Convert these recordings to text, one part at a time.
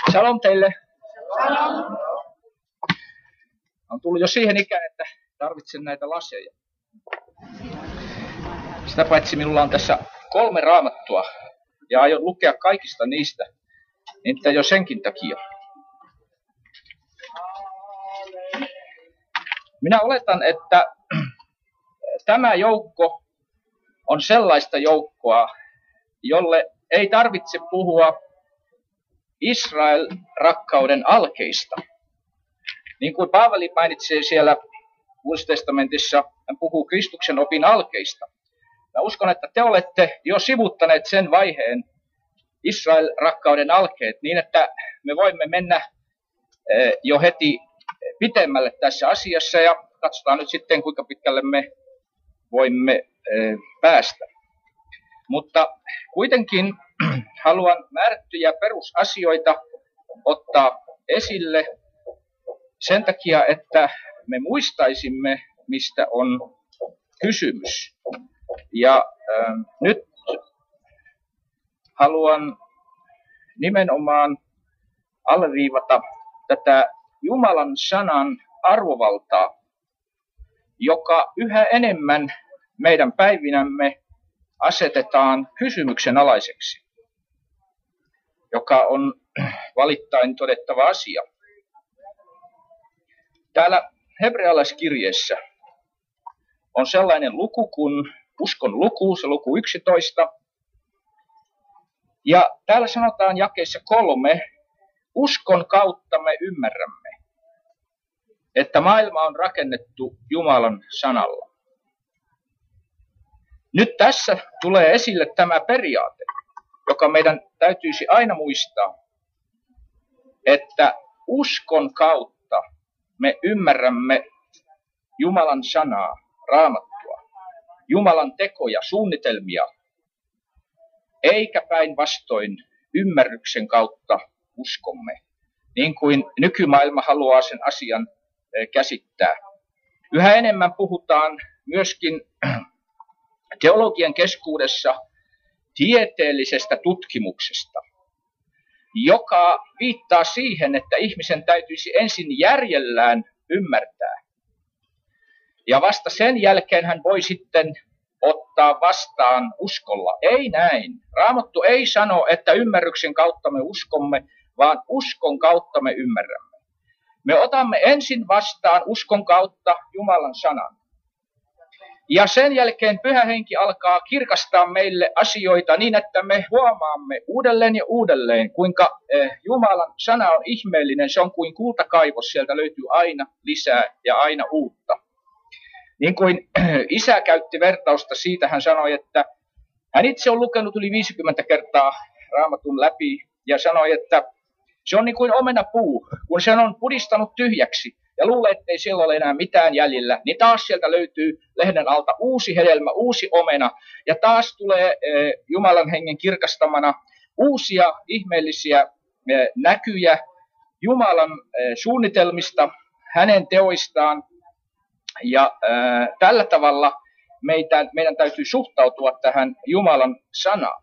Shalom teille. On tullut jo siihen ikään, että tarvitsen näitä laseja. Sitä paitsi minulla on tässä 3 raamattua ja aion lukea kaikista niistä, niin jo senkin takia. Minä oletan, että tämä joukko on sellaista joukkoa, jolle ei tarvitse puhua Israel-rakkauden alkeista. Niin kuin Paavali mainitsee siellä Uudessa testamentissa, hän puhuu Kristuksen opin alkeista. Mä uskon, että te olette jo sivuttaneet sen vaiheen, Israel-rakkauden alkeet, niin että me voimme mennä jo heti pitemmälle tässä asiassa ja katsotaan nyt sitten, kuinka pitkälle me voimme päästä. Mutta kuitenkin haluan määrättyjä perusasioita ottaa esille sen takia, että me muistaisimme, mistä on kysymys. Ja nyt haluan nimenomaan alleviivata tätä Jumalan sanan arvovaltaa, joka yhä enemmän meidän päivinämme asetetaan kysymyksen alaiseksi, joka on valittain todettava asia. Täällä hebrealaiskirjeessä on sellainen luku kuin uskon luku, se luku 11. Ja täällä sanotaan jakeessa 3, uskon kautta me ymmärrämme, että maailma on rakennettu Jumalan sanalla. Nyt tässä tulee esille tämä periaate, joka meidän täytyisi aina muistaa, että uskon kautta me ymmärrämme Jumalan sanaa, raamattua, Jumalan tekoja, suunnitelmia, eikä päinvastoin ymmärryksen kautta uskomme, niin kuin nykymaailma haluaa sen asian käsittää. Yhä enemmän puhutaan myöskin teologian keskuudessa tieteellisestä tutkimuksesta, joka viittaa siihen, että ihmisen täytyisi ensin järjellään ymmärtää. Ja vasta sen jälkeen hän voi sitten ottaa vastaan uskolla. Ei näin. Raamattu ei sano, että ymmärryksen kautta me uskomme, vaan uskon kautta me ymmärrämme. Me otamme ensin vastaan uskon kautta Jumalan sanan. Ja sen jälkeen Pyhä Henki alkaa kirkastaa meille asioita niin, että me huomaamme uudelleen ja uudelleen, kuinka Jumalan sana on ihmeellinen. Se on kuin kultakaivos, sieltä löytyy aina lisää ja aina uutta. Niin kuin isä käytti vertausta siitä, hän sanoi, että hän itse on lukenut yli 50 kertaa Raamatun läpi ja sanoi, että se on niin kuin omenapuu, kun sen on pudistanut tyhjäksi ja luulee, ettei siellä ole enää mitään jäljellä, niin taas sieltä löytyy lehden alta uusi hedelmä, uusi omena ja taas tulee Jumalan hengen kirkastamana uusia ihmeellisiä näkyjä Jumalan suunnitelmista, hänen teoistaan. Ja tällä tavalla meidän täytyy suhtautua tähän Jumalan sanaan.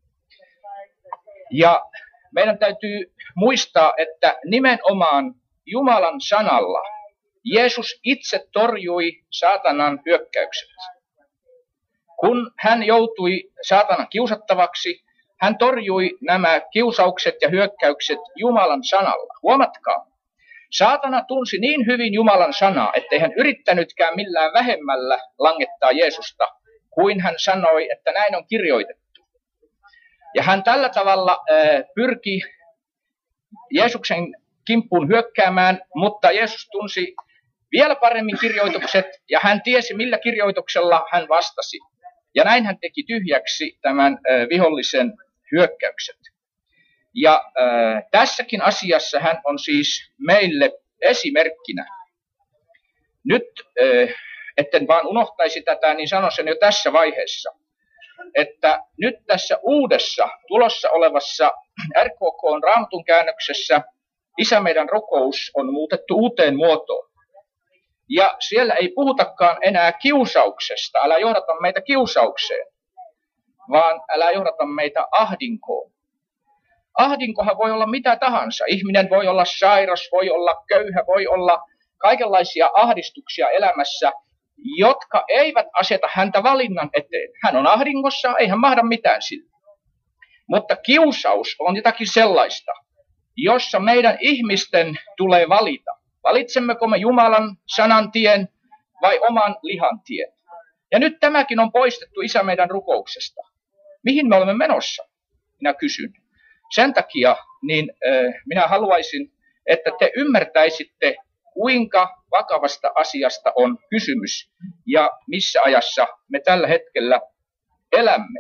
Ja meidän täytyy muistaa, että nimenomaan Jumalan sanalla Jeesus itse torjui saatanan hyökkäykset. Kun hän joutui saatanan kiusattavaksi, hän torjui nämä kiusaukset ja hyökkäykset Jumalan sanalla. Huomatkaa. Saatana tunsi niin hyvin Jumalan sanaa, ettei hän yrittänytkään millään vähemmällä langettaa Jeesusta, kuin hän sanoi, että näin on kirjoitettu. Ja hän tällä tavalla pyrki Jeesuksen kimppuun hyökkäämään, mutta Jeesus tunsi vielä paremmin kirjoitukset, ja hän tiesi, millä kirjoituksella hän vastasi. Ja näin hän teki tyhjäksi tämän vihollisen hyökkäykset. Ja tässäkin asiassa hän on siis meille esimerkkinä. Nyt, etten vaan unohtaisi tätä, niin sanon sen jo tässä vaiheessa, että nyt tässä uudessa tulossa olevassa RKK:n Raamatun käännöksessä Isä meidän rukous on muutettu uuteen muotoon. Ja siellä ei puhutakaan enää kiusauksesta, älä johdata meitä kiusaukseen, vaan älä johdata meitä ahdinkoon. Ahdinkohan voi olla mitä tahansa. Ihminen voi olla sairas, voi olla köyhä, voi olla kaikenlaisia ahdistuksia elämässä, jotka eivät aseta häntä valinnan eteen. Hän on ahdingossa, ei hän mahda mitään sille. Mutta kiusaus on jotakin sellaista, jossa meidän ihmisten tulee valita. Valitsemmeko me Jumalan sanan tien vai oman lihan tien? Ja nyt tämäkin on poistettu Isä meidän rukouksesta. Mihin me olemme menossa? Minä kysyn. Sen takia minä haluaisin, että te ymmärtäisitte, kuinka vakavasta asiasta on kysymys ja missä ajassa me tällä hetkellä elämme.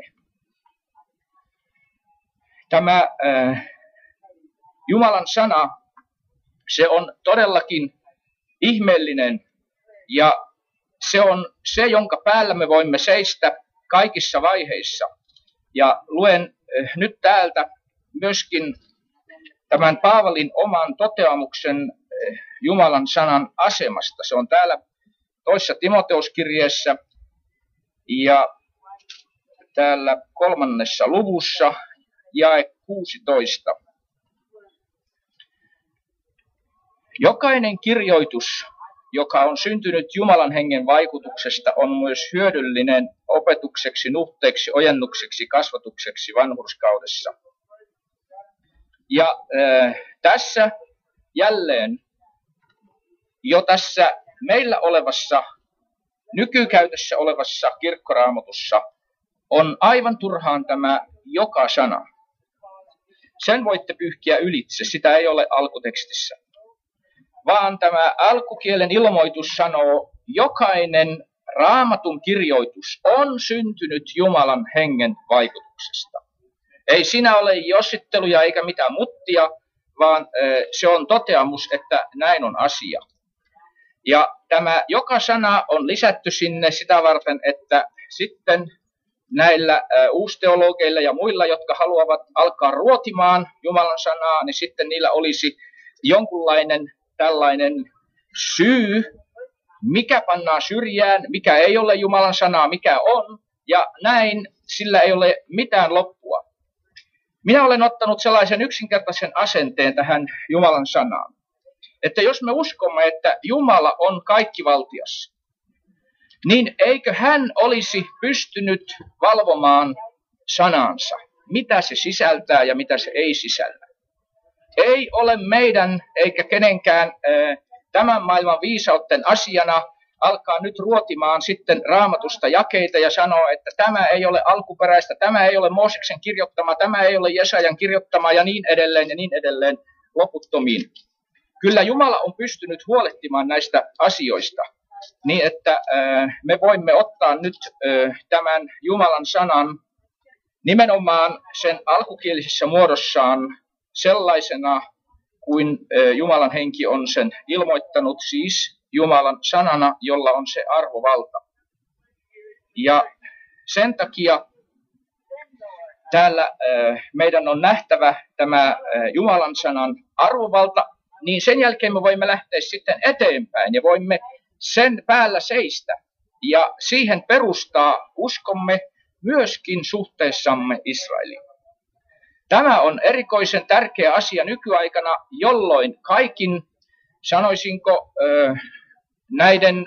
Tämä Jumalan sana, se on todellakin ihmeellinen ja se on se, jonka päällä me voimme seistä kaikissa vaiheissa. Ja luen nyt täältä myöskin tämän Paavalin oman toteamuksen Jumalan sanan asemasta. Se on täällä 2. Timoteuskirjeessä ja täällä 3. luvussa jae 16. Jokainen kirjoitus, joka on syntynyt Jumalan hengen vaikutuksesta, on myös hyödyllinen opetukseksi, nuhteeksi, ojennukseksi, kasvatukseksi vanhurskaudessa. Ja tässä jälleen jo tässä meillä olevassa, nykykäytössä olevassa kirkkoraamatussa on aivan turhaan tämä joka sana. Sen voitte pyyhkiä ylitse, sitä ei ole alkutekstissä. Vaan tämä alkukielen ilmoitus sanoo, jokainen raamatun kirjoitus on syntynyt Jumalan hengen vaikutuksesta. Ei siinä ole jossitteluja eikä mitään muttia, vaan se on toteamus, että näin on asia. Ja tämä joka sana on lisätty sinne sitä varten, että sitten näillä uusteologeilla ja muilla, jotka haluavat alkaa ruotimaan Jumalan sanaa, niin sitten niillä olisi jonkunlainen tällainen syy, mikä pannaan syrjään, mikä ei ole Jumalan sanaa, mikä on, ja näin sillä ei ole mitään loppua. Minä olen ottanut sellaisen yksinkertaisen asenteen tähän Jumalan sanaan, että jos me uskomme, että Jumala on kaikkivaltias, niin eikö hän olisi pystynyt valvomaan sanansa, mitä se sisältää ja mitä se ei sisällä. Ei ole meidän eikä kenenkään tämän maailman viisauden asiana alkaa nyt ruotimaan sitten Raamatusta jakeita ja sanoa, että tämä ei ole alkuperäistä, tämä ei ole Mooseksen kirjoittama, tämä ei ole Jesajan kirjoittama ja niin edelleen loputtomiin. Kyllä Jumala on pystynyt huolehtimaan näistä asioista niin, että me voimme ottaa nyt tämän Jumalan sanan nimenomaan sen alkukielisessä muodossaan sellaisena kuin Jumalan henki on sen ilmoittanut, siis Jumalan sanana, jolla on se arvovalta. Ja sen takia täällä meidän on nähtävä tämä Jumalan sanan arvovalta, niin sen jälkeen me voimme lähteä sitten eteenpäin ja voimme sen päällä seistä ja siihen perustaa uskomme myöskin suhteessamme Israeliin. Tämä on erikoisen tärkeä asia nykyaikana, jolloin kaikin, sanoisinko, näiden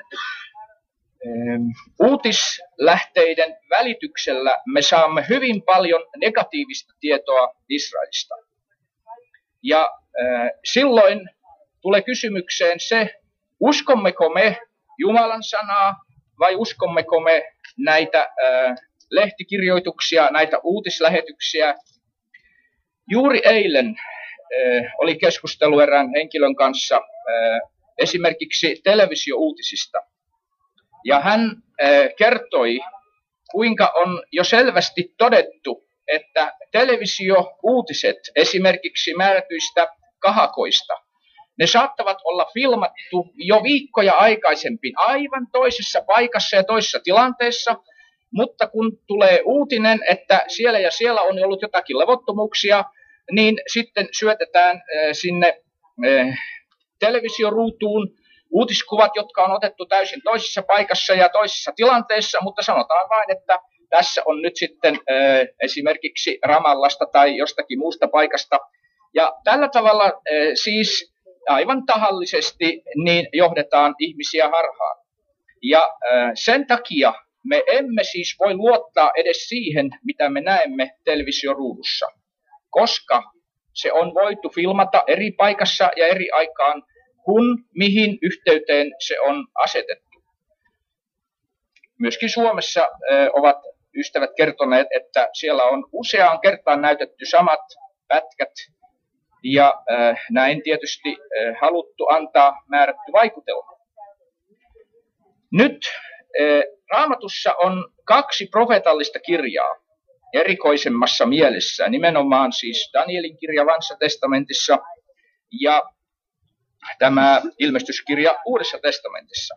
uutislähteiden välityksellä me saamme hyvin paljon negatiivista tietoa Israelista. Ja silloin tulee kysymykseen se, uskommeko me Jumalan sanaa vai uskommeko me näitä lehtikirjoituksia, näitä uutislähetyksiä. Juuri eilen oli keskustelu erään henkilön kanssa esimerkiksi televisiouutisista. Ja hän kertoi, kuinka on jo selvästi todettu, että televisiouutiset esimerkiksi määrätyistä kahakoista, ne saattavat olla filmattu jo viikkoja aikaisemmin aivan toisessa paikassa ja toisessa tilanteessa, mutta kun tulee uutinen, että siellä ja siellä on ollut jotakin levottomuuksia, niin sitten syötetään sinne televisioruutuun uutiskuvat, jotka on otettu täysin toisessa paikassa ja toisessa tilanteessa, mutta sanotaan vain, että tässä on nyt sitten esimerkiksi Ramallasta tai jostakin muusta paikasta. Ja tällä tavalla siis aivan tahallisesti niin johdetaan ihmisiä harhaan. Ja sen takia me emme siis voi luottaa edes siihen, mitä me näemme televisioruudussa, koska se on voitu filmata eri paikassa ja eri aikaan, kun mihin yhteyteen se on asetettu. Myöskin Suomessa ovat ystävät kertoneet, että siellä on useaan kertaan näytetty samat pätkät ja näin tietysti haluttu antaa määrätty vaikutelma. Nyt Raamatussa on 2 profeetallista kirjaa erikoisemmassa mielessä, nimenomaan siis Danielin kirja Vanhassa testamentissa ja tämä ilmestyskirja Uudessa testamentissa.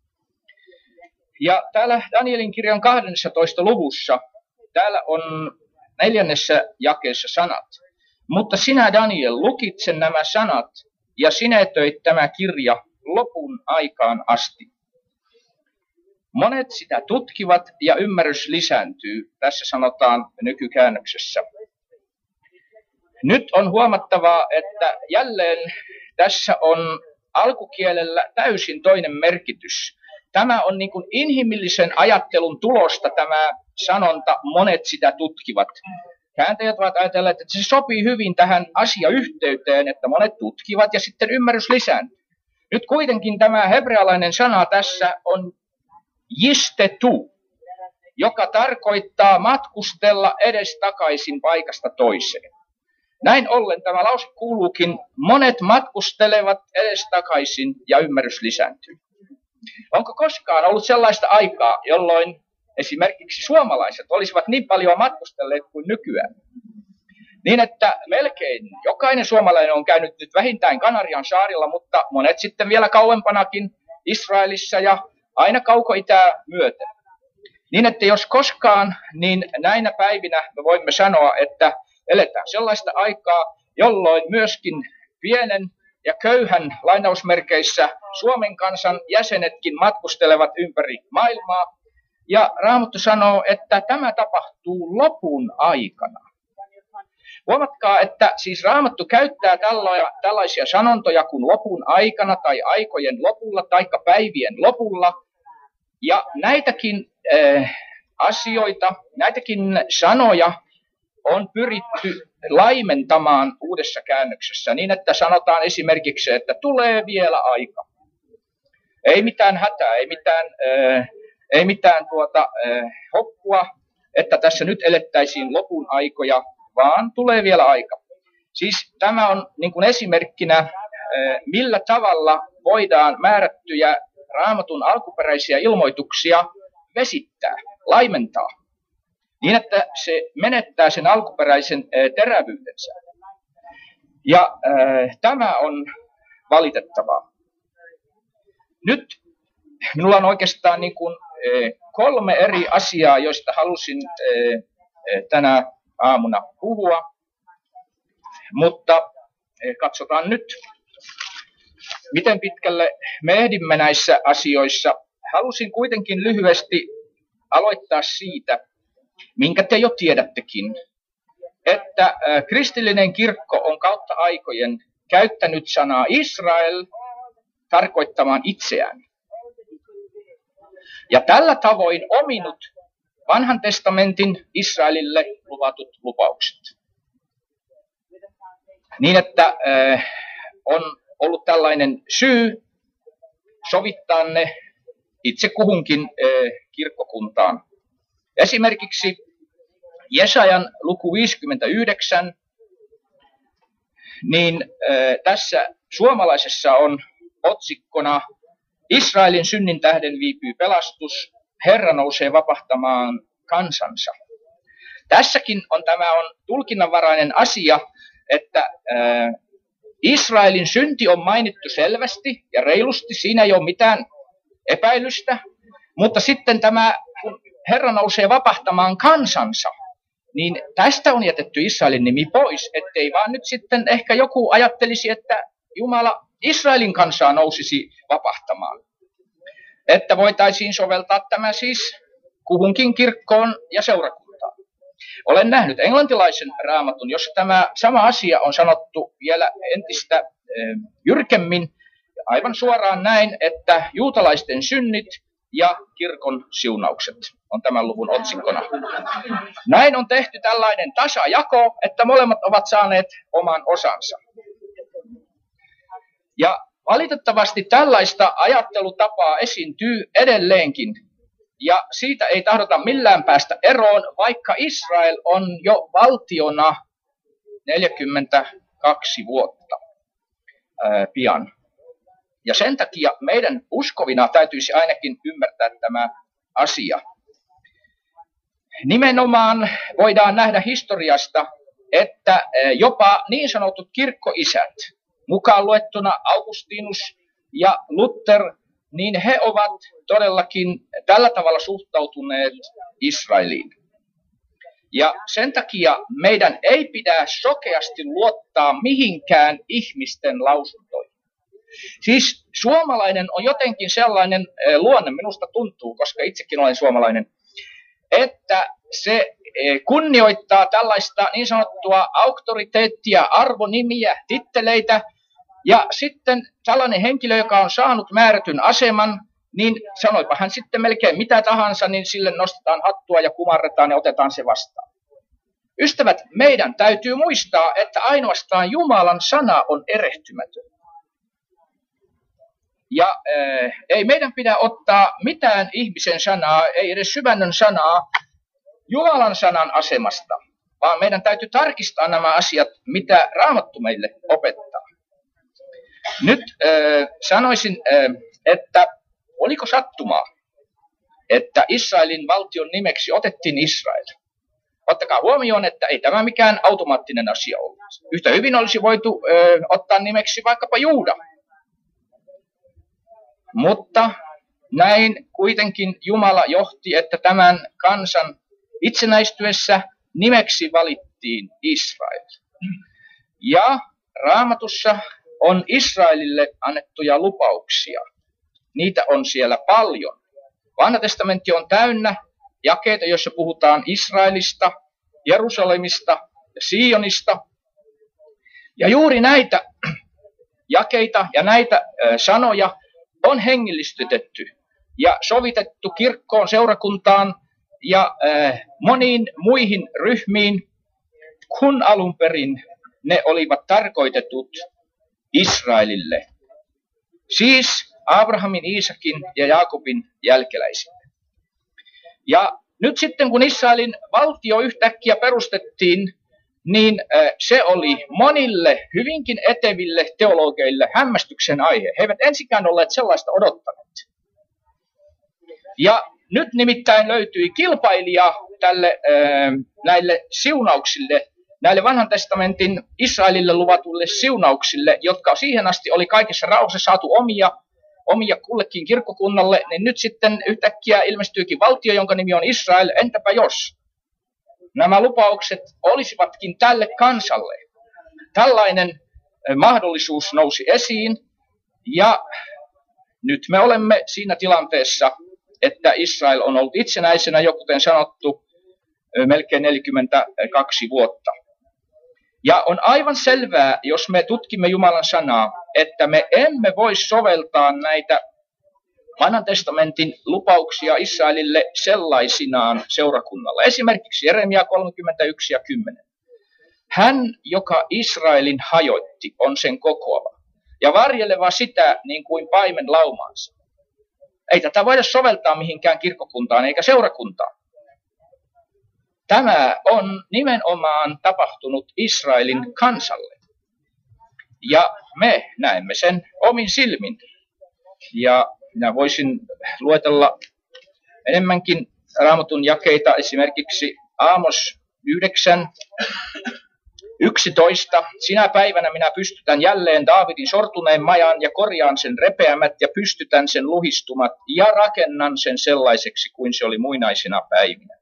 Ja täällä Danielin kirjan 12. luvussa, täällä on 4. jakeessa sanat. Mutta sinä, Daniel, lukitse nämä sanat ja sinetöit tämä kirja lopun aikaan asti. Monet sitä tutkivat ja ymmärrys lisääntyy, tässä sanotaan nykykäännöksessä. Nyt on huomattavaa, että jälleen tässä on alkukielellä täysin toinen merkitys. Tämä on niin kuin inhimillisen ajattelun tulosta tämä sanonta, monet sitä tutkivat. Kääntäjät ovat ajatelleet, että se sopii hyvin tähän asiayhteyteen, että monet tutkivat ja sitten ymmärrys lisääntyy. Nyt kuitenkin tämä hebrealainen sana tässä on jistetu, joka tarkoittaa matkustella edestakaisin paikasta toiseen. Näin ollen tämä lause kuuluukin, monet matkustelevat edestakaisin ja ymmärrys lisääntyy. Onko koskaan ollut sellaista aikaa, jolloin esimerkiksi suomalaiset olisivat niin paljon matkustelleet kuin nykyään? Niin, että melkein jokainen suomalainen on käynyt nyt vähintään Kanarian saarilla, mutta monet sitten vielä kauempanakin Israelissa ja aina kauko-itää myöten. Niin, että jos koskaan, niin näinä päivinä me voimme sanoa, että eletään sellaista aikaa, jolloin myöskin pienen ja köyhän lainausmerkeissä Suomen kansan jäsenetkin matkustelevat ympäri maailmaa. Ja Raamattu sanoo, että tämä tapahtuu lopun aikana. Huomatkaa, että siis Raamattu käyttää tällaisia sanontoja kuin lopun aikana tai aikojen lopulla tai päivien lopulla. Ja näitäkin asioita, näitäkin sanoja on pyritty laimentamaan uudessa käännöksessä niin, että sanotaan esimerkiksi, että tulee vielä aika. Ei mitään hätää, ei mitään hoppua, että tässä nyt elettäisiin lopun aikoja, vaan tulee vielä aika. Siis tämä on niin kuin esimerkkinä, millä tavalla voidaan määrättyjä Raamatun alkuperäisiä ilmoituksia vesittää, laimentaa, niin että se menettää sen alkuperäisen terävyytensä. Ja tämä on valitettavaa. Nyt minulla on oikeastaan niin kuin 3 eri asiaa, joista halusin tänä aamuna puhua, mutta katsotaan nyt, miten pitkälle me ehdimme näissä asioissa. Halusin kuitenkin lyhyesti aloittaa siitä, minkä te jo tiedättekin, että kristillinen kirkko on kautta aikojen käyttänyt sanaa Israel tarkoittamaan itseään. Ja tällä tavoin ominut Vanhan testamentin Israelille luvatut lupaukset. Niin, että on ollut tällainen syy sovittaa ne itse kuhunkin kirkkokuntaan. Esimerkiksi Jesajan luku 59, niin tässä suomalaisessa on otsikkona Israelin synnin tähden viipyy pelastus, Herra nousee vapahtamaan kansansa. Tässäkin tämä on tulkinnanvarainen asia, että Israelin synti on mainittu selvästi ja reilusti, siinä ei ole mitään epäilystä, mutta sitten tämä, kun Herra nousee vapahtamaan kansansa, niin tästä on jätetty Israelin nimi pois, ettei vaan nyt sitten ehkä joku ajattelisi, että Jumala Israelin kansaa nousisi vapahtamaan. Että voitaisiin soveltaa tämä siis kuhunkin kirkkoon ja seurakuntaan. Olen nähnyt englantilaisen raamatun, jossa tämä sama asia on sanottu vielä entistä jyrkemmin. Aivan suoraan näin, että juutalaisten synnit ja kirkon siunaukset on tämän luvun otsikkona. Näin on tehty tällainen tasajako, että molemmat ovat saaneet oman osansa. Ja valitettavasti tällaista ajattelutapaa esiintyy edelleenkin. Ja siitä ei tahdota millään päästä eroon, vaikka Israel on jo valtiona 42 vuotta pian. Ja sen takia meidän uskovina täytyisi ainakin ymmärtää tämä asia. Nimenomaan voidaan nähdä historiasta, että jopa niin sanotut kirkkoisät, mukaan luettuna Augustinus ja Luther, niin he ovat todellakin tällä tavalla suhtautuneet Israeliin. Ja sen takia meidän ei pidä sokeasti luottaa mihinkään ihmisten lausuntoihin. Siis suomalainen on jotenkin sellainen luonne, minusta tuntuu, koska itsekin olen suomalainen, että se kunnioittaa tällaista niin sanottua auktoriteettia, arvonimiä, titteleitä. Ja sitten tällainen henkilö, joka on saanut määrätyn aseman, niin sanoipa hän sitten melkein mitä tahansa, niin sille nostetaan hattua ja kumarretaan ja otetaan se vastaan. Ystävät, meidän täytyy muistaa, että ainoastaan Jumalan sana on erehtymätön. Ja ei meidän pidä ottaa mitään ihmisen sanaa, ei edes syvännön sanaa, Jumalan sanan asemasta, vaan meidän täytyy tarkistaa nämä asiat, mitä Raamattu meille opettaa. Nyt sanoisin, että oliko sattumaa, että Israelin valtion nimeksi otettiin Israel. Ottakaa huomioon, että ei tämä mikään automaattinen asia ollut. Yhtä hyvin olisi voitu ottaa nimeksi vaikkapa Juuda. Mutta näin kuitenkin Jumala johti, että tämän kansan itsenäistyessä nimeksi valittiin Israel. Ja Raamatussa on Israelille annettuja lupauksia. Niitä on siellä paljon. Vanha testamentti on täynnä jakeita, joissa puhutaan Israelista, Jerusalemista ja Sionista. Ja juuri näitä jakeita ja näitä sanoja on hengillistytetty ja sovitettu kirkkoon, seurakuntaan ja moniin muihin ryhmiin, kun alun perin ne olivat tarkoitetut Israelille. Siis Abrahamin, Iisakin ja Jaakobin jälkeläisille. Ja nyt sitten kun Israelin valtio yhtäkkiä perustettiin, niin se oli monille hyvinkin eteville teologeille hämmästyksen aihe. He eivät ensikään olleet sellaista odottaneet. Ja nyt nimittäin löytyi kilpailija näille siunauksille, näille vanhan testamentin Israelille luvatuille siunauksille, jotka siihen asti oli kaikessa rauhassa saatu omia kullekin kirkkokunnalle, niin nyt sitten yhtäkkiä ilmestyykin valtio, jonka nimi on Israel. Entäpä jos nämä lupaukset olisivatkin tälle kansalle? Tällainen mahdollisuus nousi esiin, ja nyt me olemme siinä tilanteessa, että Israel on ollut itsenäisenä jo, kuten sanottu, melkein 42 vuotta. Ja on aivan selvää, jos me tutkimme Jumalan sanaa, että me emme voi soveltaa näitä vanhan testamentin lupauksia Israelille sellaisinaan seurakunnalla. Esimerkiksi Jeremia 31 ja 10. Hän, joka Israelin hajoitti, on sen kokoava ja varjeleva sitä niin kuin paimen laumaansa. Ei tätä voida soveltaa mihinkään kirkkokuntaan eikä seurakuntaan. Tämä on nimenomaan tapahtunut Israelin kansalle. Ja me näemme sen omin silmin. Ja minä voisin luetella enemmänkin Raamatun jakeita, esimerkiksi Aamos 9, 11. Sinä päivänä minä pystytän jälleen Daavidin sortuneen majan ja korjaan sen repeämät ja pystytän sen luhistumat ja rakennan sen sellaiseksi kuin se oli muinaisina päivinä.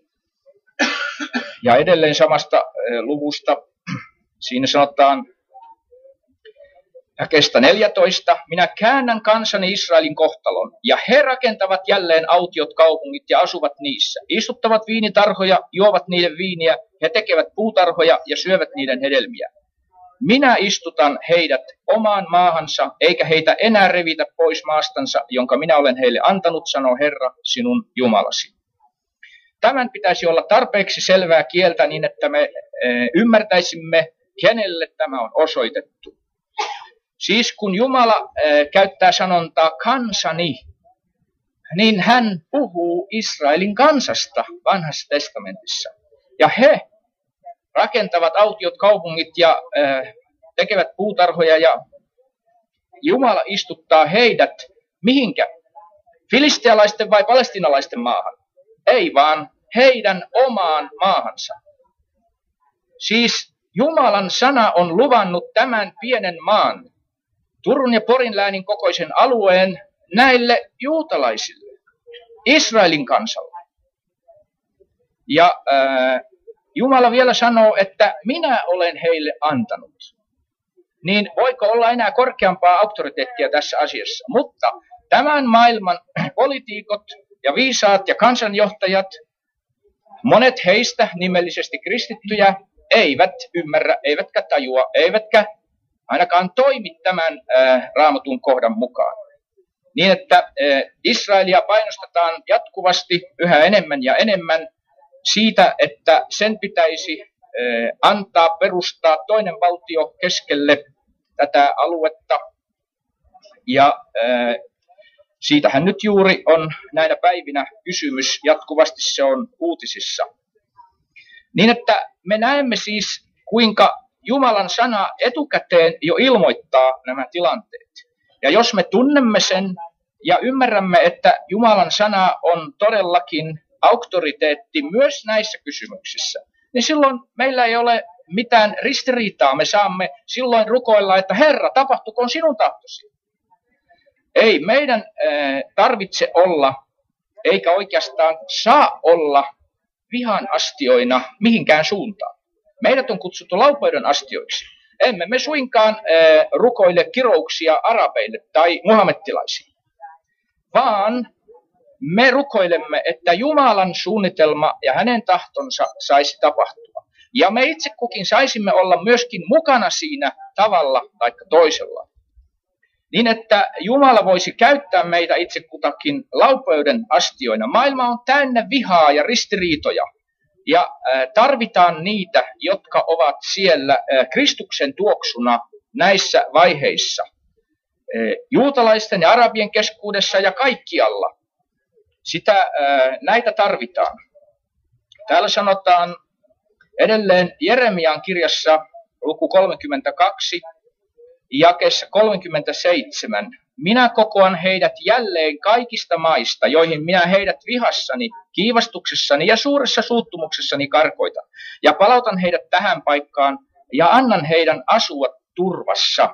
Ja edelleen samasta luvusta siinä sanotaan Jakeesta 14. Minä käännän kansani Israelin kohtalon, ja he rakentavat jälleen autiot kaupungit ja asuvat niissä. Istuttavat viinitarhoja, juovat niiden viiniä, he tekevät puutarhoja ja syövät niiden hedelmiä. Minä istutan heidät omaan maahansa, eikä heitä enää revitä pois maastansa, jonka minä olen heille antanut, sanoo Herra, sinun Jumalasi. Tämän pitäisi olla tarpeeksi selvää kieltä niin, että me ymmärtäisimme, kenelle tämä on osoitettu. Siis kun Jumala käyttää sanontaa kansani, niin hän puhuu Israelin kansasta vanhassa testamentissa. Ja he rakentavat autiot kaupungit ja tekevät puutarhoja ja Jumala istuttaa heidät mihinkä? Filistealaisten vai palestiinalaisten maahan? Ei vaan heidän omaan maahansa. Siis Jumalan sana on luvannut tämän pienen maan, Turun ja Porin läänin kokoisen alueen, näille juutalaisille, Israelin kansalle. Ja Jumala vielä sanoo, että minä olen heille antanut. Niin voiko olla enää korkeampaa auktoriteettia tässä asiassa? Mutta tämän maailman poliitikot ja viisaat ja kansanjohtajat, monet heistä nimellisesti kristittyjä, eivät ymmärrä, eivätkä tajua, eivätkä ainakaan toimi tämän Raamatun kohdan mukaan. Niin, että Israelia painostetaan jatkuvasti yhä enemmän ja enemmän siitä, että sen pitäisi antaa perustaa toinen valtio keskelle tätä aluetta. Ja siitähän nyt juuri on näinä päivinä kysymys, jatkuvasti se on uutisissa. Niin, että me näemme siis, kuinka Jumalan sana etukäteen jo ilmoittaa nämä tilanteet. Ja jos me tunnemme sen ja ymmärrämme, että Jumalan sana on todellakin auktoriteetti myös näissä kysymyksissä, niin silloin meillä ei ole mitään ristiriitaa. Me saamme silloin rukoilla, että Herra, tapahtukoon sinun tahtosi. Ei meidän tarvitse olla, eikä oikeastaan saa olla vihan astioina mihinkään suuntaan. Meidät on kutsuttu laupeuden astioiksi. Emme me suinkaan rukoile kirouksia arabeille tai muhammettilaisiin, vaan me rukoilemme, että Jumalan suunnitelma ja hänen tahtonsa saisi tapahtua. Ja me itse kukin saisimme olla myöskin mukana siinä tavalla tai toisella. Niin, että Jumala voisi käyttää meitä itse kutakin laupeuden astioina. Maailma on täynnä vihaa ja ristiriitoja. Ja tarvitaan niitä, jotka ovat siellä Kristuksen tuoksuna näissä vaiheissa. Juutalaisten ja arabien keskuudessa ja kaikkialla. Näitä tarvitaan. Täällä sanotaan edelleen Jeremian kirjassa luku 32, jakeessa 37. Minä kokoan heidät jälleen kaikista maista, joihin minä heidät vihassani, kiivastuksessani ja suuressa suuttumuksessani karkoitan. Ja palautan heidät tähän paikkaan ja annan heidän asua turvassa.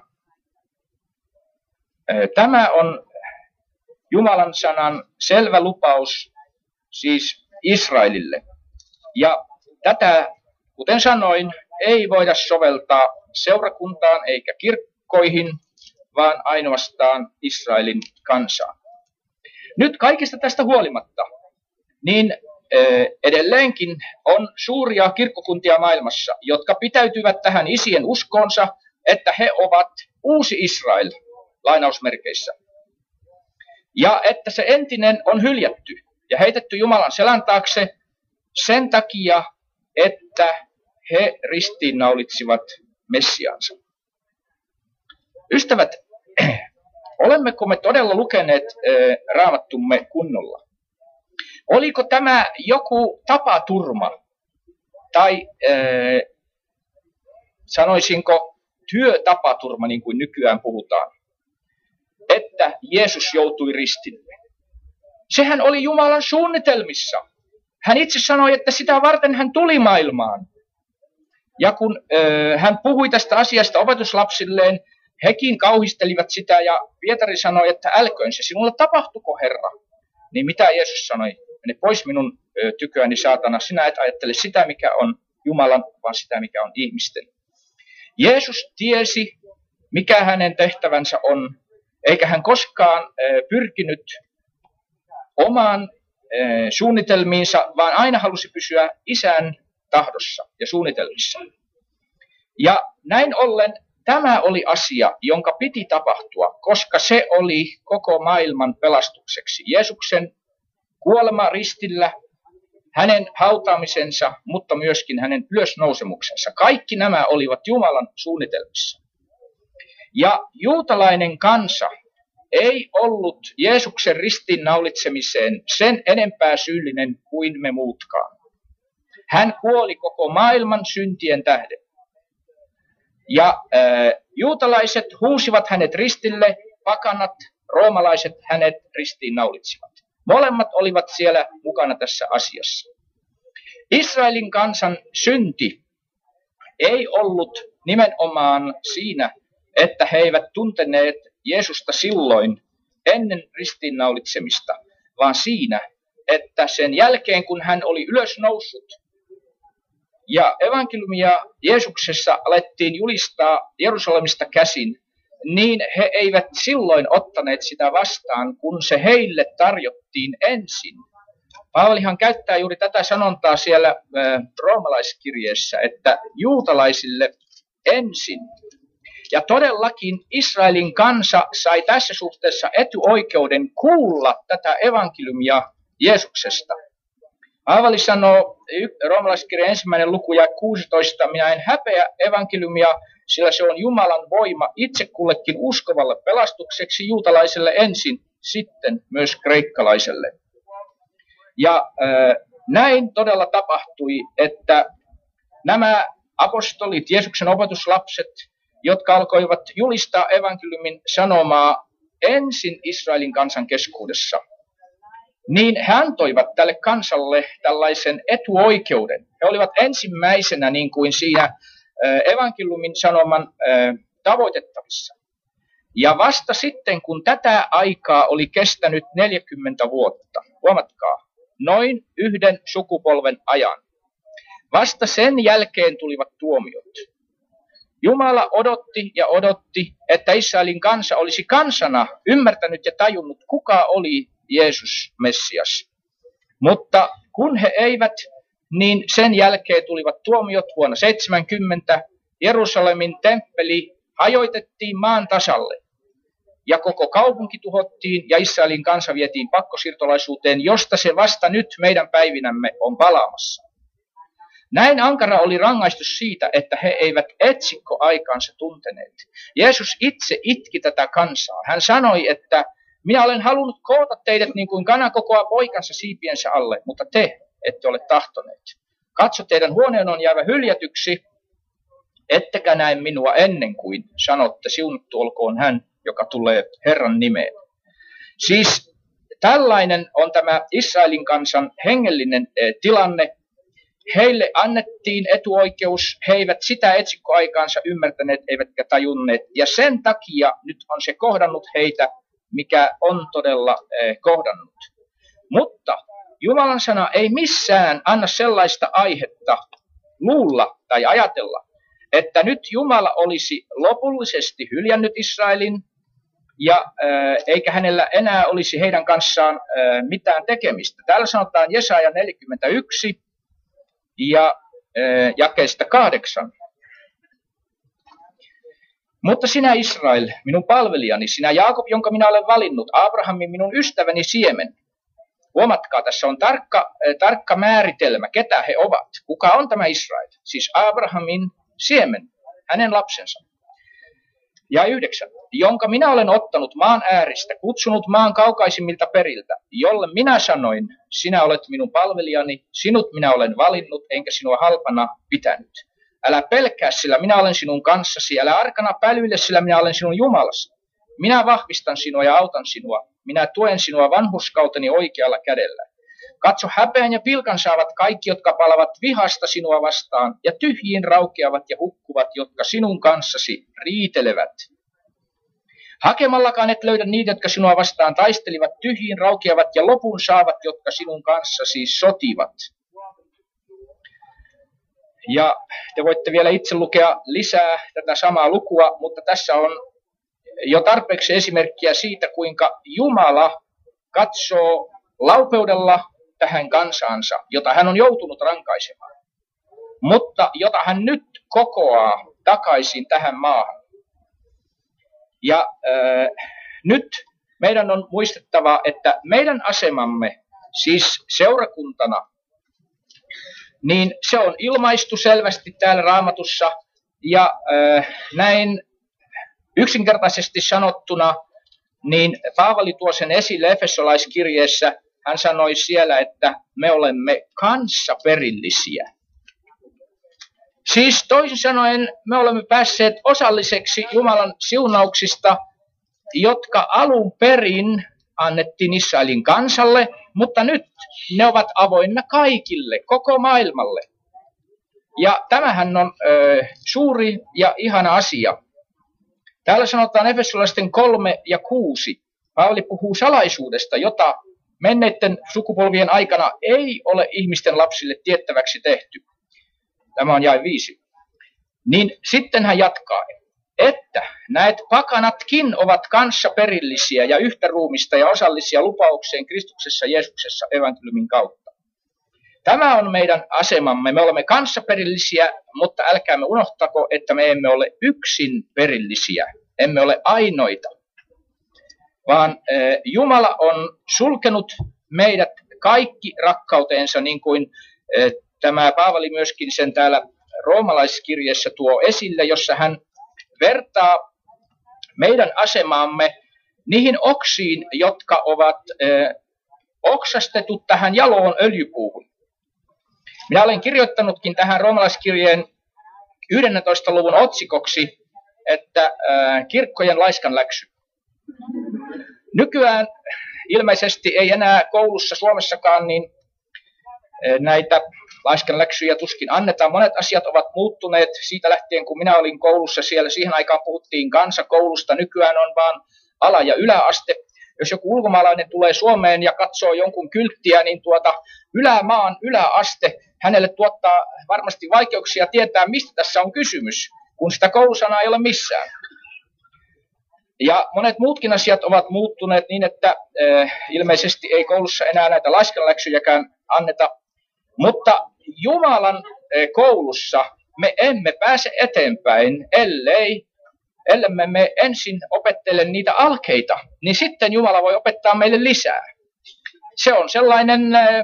Tämä on Jumalan sanan selvä lupaus siis Israelille. Ja tätä, kuten sanoin, ei voida soveltaa seurakuntaan eikä kirkkoihin, vaan ainoastaan Israelin kansaan. Nyt kaikista tästä huolimatta, niin edelleenkin on suuria kirkkokuntia maailmassa, jotka pitäytyvät tähän isien uskoonsa, että he ovat uusi Israel, lainausmerkeissä. Ja että se entinen on hyljätty ja heitetty Jumalan selän taakse sen takia, että he ristiinnaulitsivat Messiaansa. Ystävät, olemmeko me todella lukeneet Raamattumme kunnolla? Oliko tämä joku tapaturma tai sanoisinko työtapaturma, niin kuin nykyään puhutaan, että Jeesus joutui ristille? Sehän oli Jumalan suunnitelmissa. Hän itse sanoi, että sitä varten hän tuli maailmaan. Ja kun hän puhui tästä asiasta opetuslapsilleen, hekin kauhistelivat sitä ja Pietari sanoi, että älköön se sinulle tapahtuko, Herra. Niin mitä Jeesus sanoi? Mene pois minun tyköäni, saatana. Sinä et ajattele sitä, mikä on Jumalan, vaan sitä, mikä on ihmisten. Jeesus tiesi, mikä hänen tehtävänsä on, eikä hän koskaan pyrkinyt omaan suunnitelmiinsa, vaan aina halusi pysyä Isän tahdossa ja suunnitelmissa. Ja näin ollen tämä oli asia, jonka piti tapahtua, koska se oli koko maailman pelastukseksi. Jeesuksen kuolema ristillä, hänen hautaamisensa, mutta myöskin hänen ylösnousemuksensa. Kaikki nämä olivat Jumalan suunnitelmissa. Ja juutalainen kansa ei ollut Jeesuksen ristiinnaulitsemiseen sen enempää syyllinen kuin me muutkaan. Hän kuoli koko maailman syntien tähden. Ja juutalaiset huusivat hänet ristille, pakanat, roomalaiset hänet ristiinnaulitsivat. Molemmat olivat siellä mukana tässä asiassa. Israelin kansan synti ei ollut nimenomaan siinä, että he eivät tunteneet Jeesusta silloin ennen ristiinnaulitsemista, vaan siinä, että sen jälkeen kun hän oli ylösnoussut ja evankeliumia Jeesuksessa alettiin julistaa Jerusalemista käsin, niin he eivät silloin ottaneet sitä vastaan, kun se heille tarjottiin ensin. Paavalihan käyttää juuri tätä sanontaa siellä roomalaiskirjeessä, että juutalaisille ensin. Ja todellakin Israelin kansa sai tässä suhteessa etuoikeuden kuulla tätä evankeliumia Jeesuksesta. Paavali sanoo roomalaiskirjan 1. luku ja 16, minä en häpeä evankeliumia, sillä se on Jumalan voima itse kullekin uskovalle pelastukseksi, juutalaiselle ensin, sitten myös kreikkalaiselle. Ja näin todella tapahtui, että nämä apostolit, Jeesuksen opetuslapset, jotka alkoivat julistaa evankeliumin sanomaa ensin Israelin kansan keskuudessa, niin he antoivat tälle kansalle tällaisen etuoikeuden. He olivat ensimmäisenä niin kuin siinä evankeliumin sanoman tavoitettavissa. Ja vasta sitten, kun tätä aikaa oli kestänyt 40 vuotta, huomatkaa, noin yhden sukupolven ajan, vasta sen jälkeen tulivat tuomiot. Jumala odotti ja odotti, että Israelin kansa olisi kansana ymmärtänyt ja tajunnut, kuka oli Jeesus Messias. Mutta kun he eivät, niin sen jälkeen tulivat tuomiot vuonna 70. Jerusalemin temppeli hajoitettiin maan tasalle. Ja koko kaupunki tuhottiin ja Israelin kansa vietiin pakkosiirtolaisuuteen, josta se vasta nyt meidän päivinämme on palaamassa. Näin ankara oli rangaistus siitä, että he eivät etsikkoaikaansa tunteneet. Jeesus itse itki tätä kansaa. Hän sanoi, että minä olen halunnut koota teidät niin kuin kana kokoaa poikansa siipiensä alle, mutta te ette ole tahtoneet. Katso, teidän huoneen on jäävä hyljätyksi, ettekä näe minua ennen kuin sanotte, siunattu olkoon hän, joka tulee Herran nimeen. Siis tällainen on tämä Israelin kansan hengellinen tilanne. Heille annettiin etuoikeus, he eivät sitä etsikkoaikaansa ymmärtäneet, eivätkä tajunneet. Ja sen takia nyt on se kohdannut heitä, mikä on todella kohdannut. Mutta Jumalan sana ei missään anna sellaista aihetta luulla tai ajatella, että nyt Jumala olisi lopullisesti hyljännyt Israelin, ja eikä hänellä enää olisi heidän kanssaan mitään tekemistä. Täällä sanotaan Jesaja 41 ja jakeesta 8. Mutta sinä Israel, minun palvelijani, sinä Jaakob, jonka minä olen valinnut, Abrahamin minun ystäväni siemen. Huomatkaa, tässä on tarkka määritelmä, ketä he ovat. Kuka on tämä Israel? Siis Abrahamin siemen, hänen lapsensa. Ja 9. Jonka minä olen ottanut maan ääristä, kutsunut maan kaukaisimmilta periltä, jolle minä sanoin, sinä olet minun palvelijani, sinut minä olen valinnut, enkä sinua halpana pitänyt. Älä pelkää, sillä minä olen sinun kanssasi, älä arkana pälyille, sillä minä olen sinun Jumalasi. Minä vahvistan sinua ja autan sinua, minä tuen sinua vanhurskauteni oikealla kädellä. Katso, häpeän ja pilkan saavat kaikki, jotka palavat vihasta sinua vastaan, ja tyhjiin raukeavat ja hukkuvat, jotka sinun kanssasi riitelevät. Hakemallakaan et löydä niitä, jotka sinua vastaan taistelivat, tyhjiin raukeavat ja lopun saavat, jotka sinun kanssasi sotivat. Ja te voitte vielä itse lukea lisää tätä samaa lukua, mutta tässä on jo tarpeeksi esimerkkiä siitä, kuinka Jumala katsoo laupeudella tähän kansaansa, jota hän on joutunut rankaisemaan, mutta jota hän nyt kokoaa takaisin tähän maahan. Ja nyt meidän on muistettava, että meidän asemamme, siis seurakuntana, niin se on ilmaistu selvästi täällä Raamatussa, ja näin yksinkertaisesti sanottuna, niin Paavali tuo sen esille Efesolaiskirjeessä. Hän sanoi siellä, että me olemme kanssaperillisiä. Siis toisin sanoen me olemme päässeet osalliseksi Jumalan siunauksista, jotka alun perin annettiin Israelin kansalle, mutta nyt ne ovat avoinna kaikille, koko maailmalle. Ja tämähän on suuri ja ihana asia. Täällä sanotaan Efesolaisten 3 ja 6. Paavali puhuu salaisuudesta, jota menneiden sukupolvien aikana ei ole ihmisten lapsille tiettäväksi tehty. Tämä on jae 5. Niin sitten hän jatkaa, että näet pakanatkin ovat kanssaperillisiä ja yhtä ruumista ja osallisia lupaukseen Kristuksessa Jeesuksessa evankeliumin kautta. Tämä on meidän asemamme. Me olemme kanssaperillisiä, mutta älkäämme unohtako, että me emme ole yksin perillisiä. Emme ole ainoita, vaan Jumala on sulkenut meidät kaikki rakkauteensa, niin kuin tämä Paavali myöskin sen täällä roomalaiskirjeessä tuo esille, jossa hän vertaa meidän asemaamme niihin oksiin, jotka ovat oksastetut tähän jaloon öljypuuhun. Minä olen kirjoittanutkin tähän roomalaiskirjeen 11. luvun otsikoksi, että kirkkojen laiskan läksy. Nykyään ilmeisesti ei enää koulussa Suomessakaan niin näitä laiskan läksyjä tuskin annetaan. Monet asiat ovat muuttuneet siitä lähtien, kun minä olin koulussa siellä. Siihen aikaan puhuttiin kansakoulusta. Nykyään on vaan ala- ja yläaste. Jos joku ulkomaalainen tulee Suomeen ja katsoo jonkun kylttiä, niin ylämaan yläaste hänelle tuottaa varmasti vaikeuksia tietää, mistä tässä on kysymys, kun sitä koulusanaa ei ole missään. Ja monet muutkin asiat ovat muuttuneet niin, että ilmeisesti ei koulussa enää näitä laiskanläksyjäkään anneta. Mutta Jumalan koulussa me emme pääse eteenpäin, ellemme me ensin opettele niitä alkeita, niin sitten Jumala voi opettaa meille lisää. Se on sellainen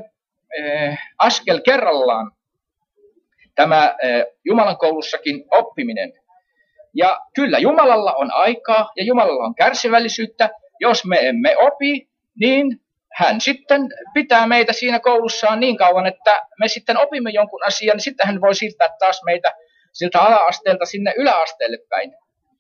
askel kerrallaan, tämä Jumalan koulussakin oppiminen. Ja kyllä Jumalalla on aikaa ja Jumalalla on kärsivällisyyttä. Jos me emme opi, niin hän sitten pitää meitä siinä koulussaan niin kauan, että me sitten opimme jonkun asian, niin sitten hän voi siirtää taas meitä siltä ala-asteelta sinne yläasteelle päin.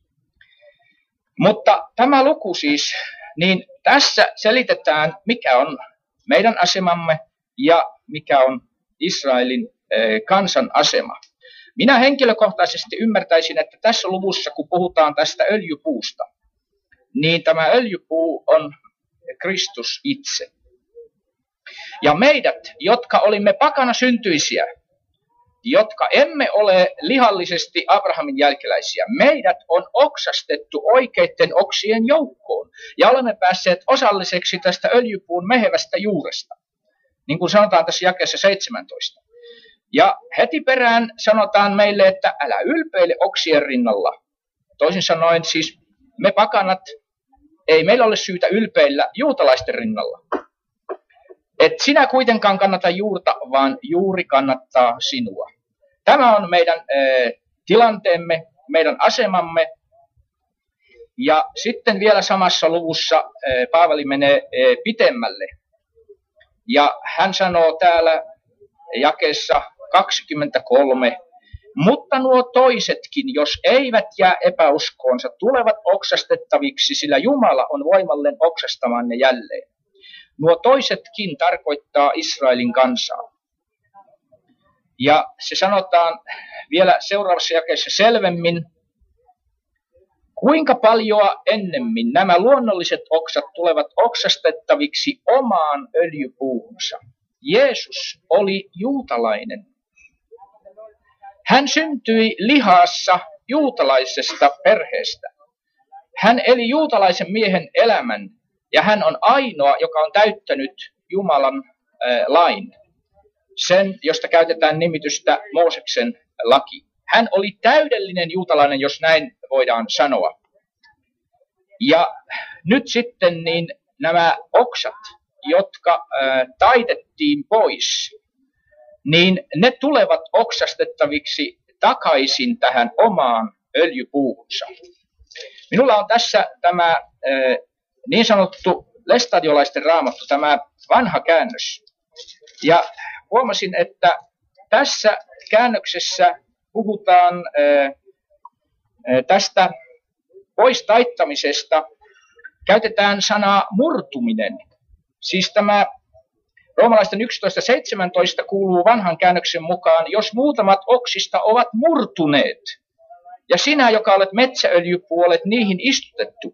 Mutta tämä luku siis, niin tässä selitetään, mikä on meidän asemamme ja mikä on Israelin kansan asema. Minä henkilökohtaisesti ymmärtäisin, että tässä luvussa, kun puhutaan tästä öljypuusta, niin tämä öljypuu on Kristus itse. Ja meidät, jotka olimme pakana syntyisiä, jotka emme ole lihallisesti Abrahamin jälkeläisiä, meidät on oksastettu oikeiden oksien joukkoon. Ja olemme päässeet osalliseksi tästä öljypuun mehevästä juuresta, niin kuin sanotaan tässä jakeessa 17. Ja heti perään sanotaan meille, että älä ylpeile oksien rinnalla. Toisin sanoen siis me pakanat, ei meillä ole syytä ylpeillä juutalaisten rinnalla. Et sinä kuitenkaan kannata juurta, vaan juuri kannattaa sinua. Tämä on meidän tilanteemme, meidän asemamme. Ja sitten vielä samassa luvussa Paavali menee pitemmälle. Ja hän sanoo täällä jakeessa 23, mutta nuo toisetkin, jos eivät jää epäuskoonsa, tulevat oksastettaviksi, sillä Jumala on voimallinen oksastamaan ne jälleen. Nuo toisetkin tarkoittaa Israelin kansaa. Ja se sanotaan vielä seuraavassa jakeessa selvemmin, kuinka paljon ennemmin nämä luonnolliset oksat tulevat oksastettaviksi omaan öljypuuhunsa. Jeesus oli juutalainen. Hän syntyi lihassa juutalaisesta perheestä. Hän eli juutalaisen miehen elämän ja hän on ainoa, joka on täyttänyt Jumalan lain. Sen, josta käytetään nimitystä Mooseksen laki. Hän oli täydellinen juutalainen, jos näin voidaan sanoa. Ja nyt sitten niin nämä oksat, jotka taitettiin pois, niin ne tulevat oksastettaviksi takaisin tähän omaan öljypuuhunsa. Minulla on tässä tämä niin sanottu lestadiolaisten raamattu, tämä vanha käännös. Ja huomasin, että tässä käännöksessä puhutaan tästä pois taittamisesta, käytetään sanaa murtuminen. Siis tämä Roomalaisten 11.17 kuuluu vanhan käännöksen mukaan, jos muutamat oksista ovat murtuneet, ja sinä, joka olet metsäöljypuu, olet niihin istutettu.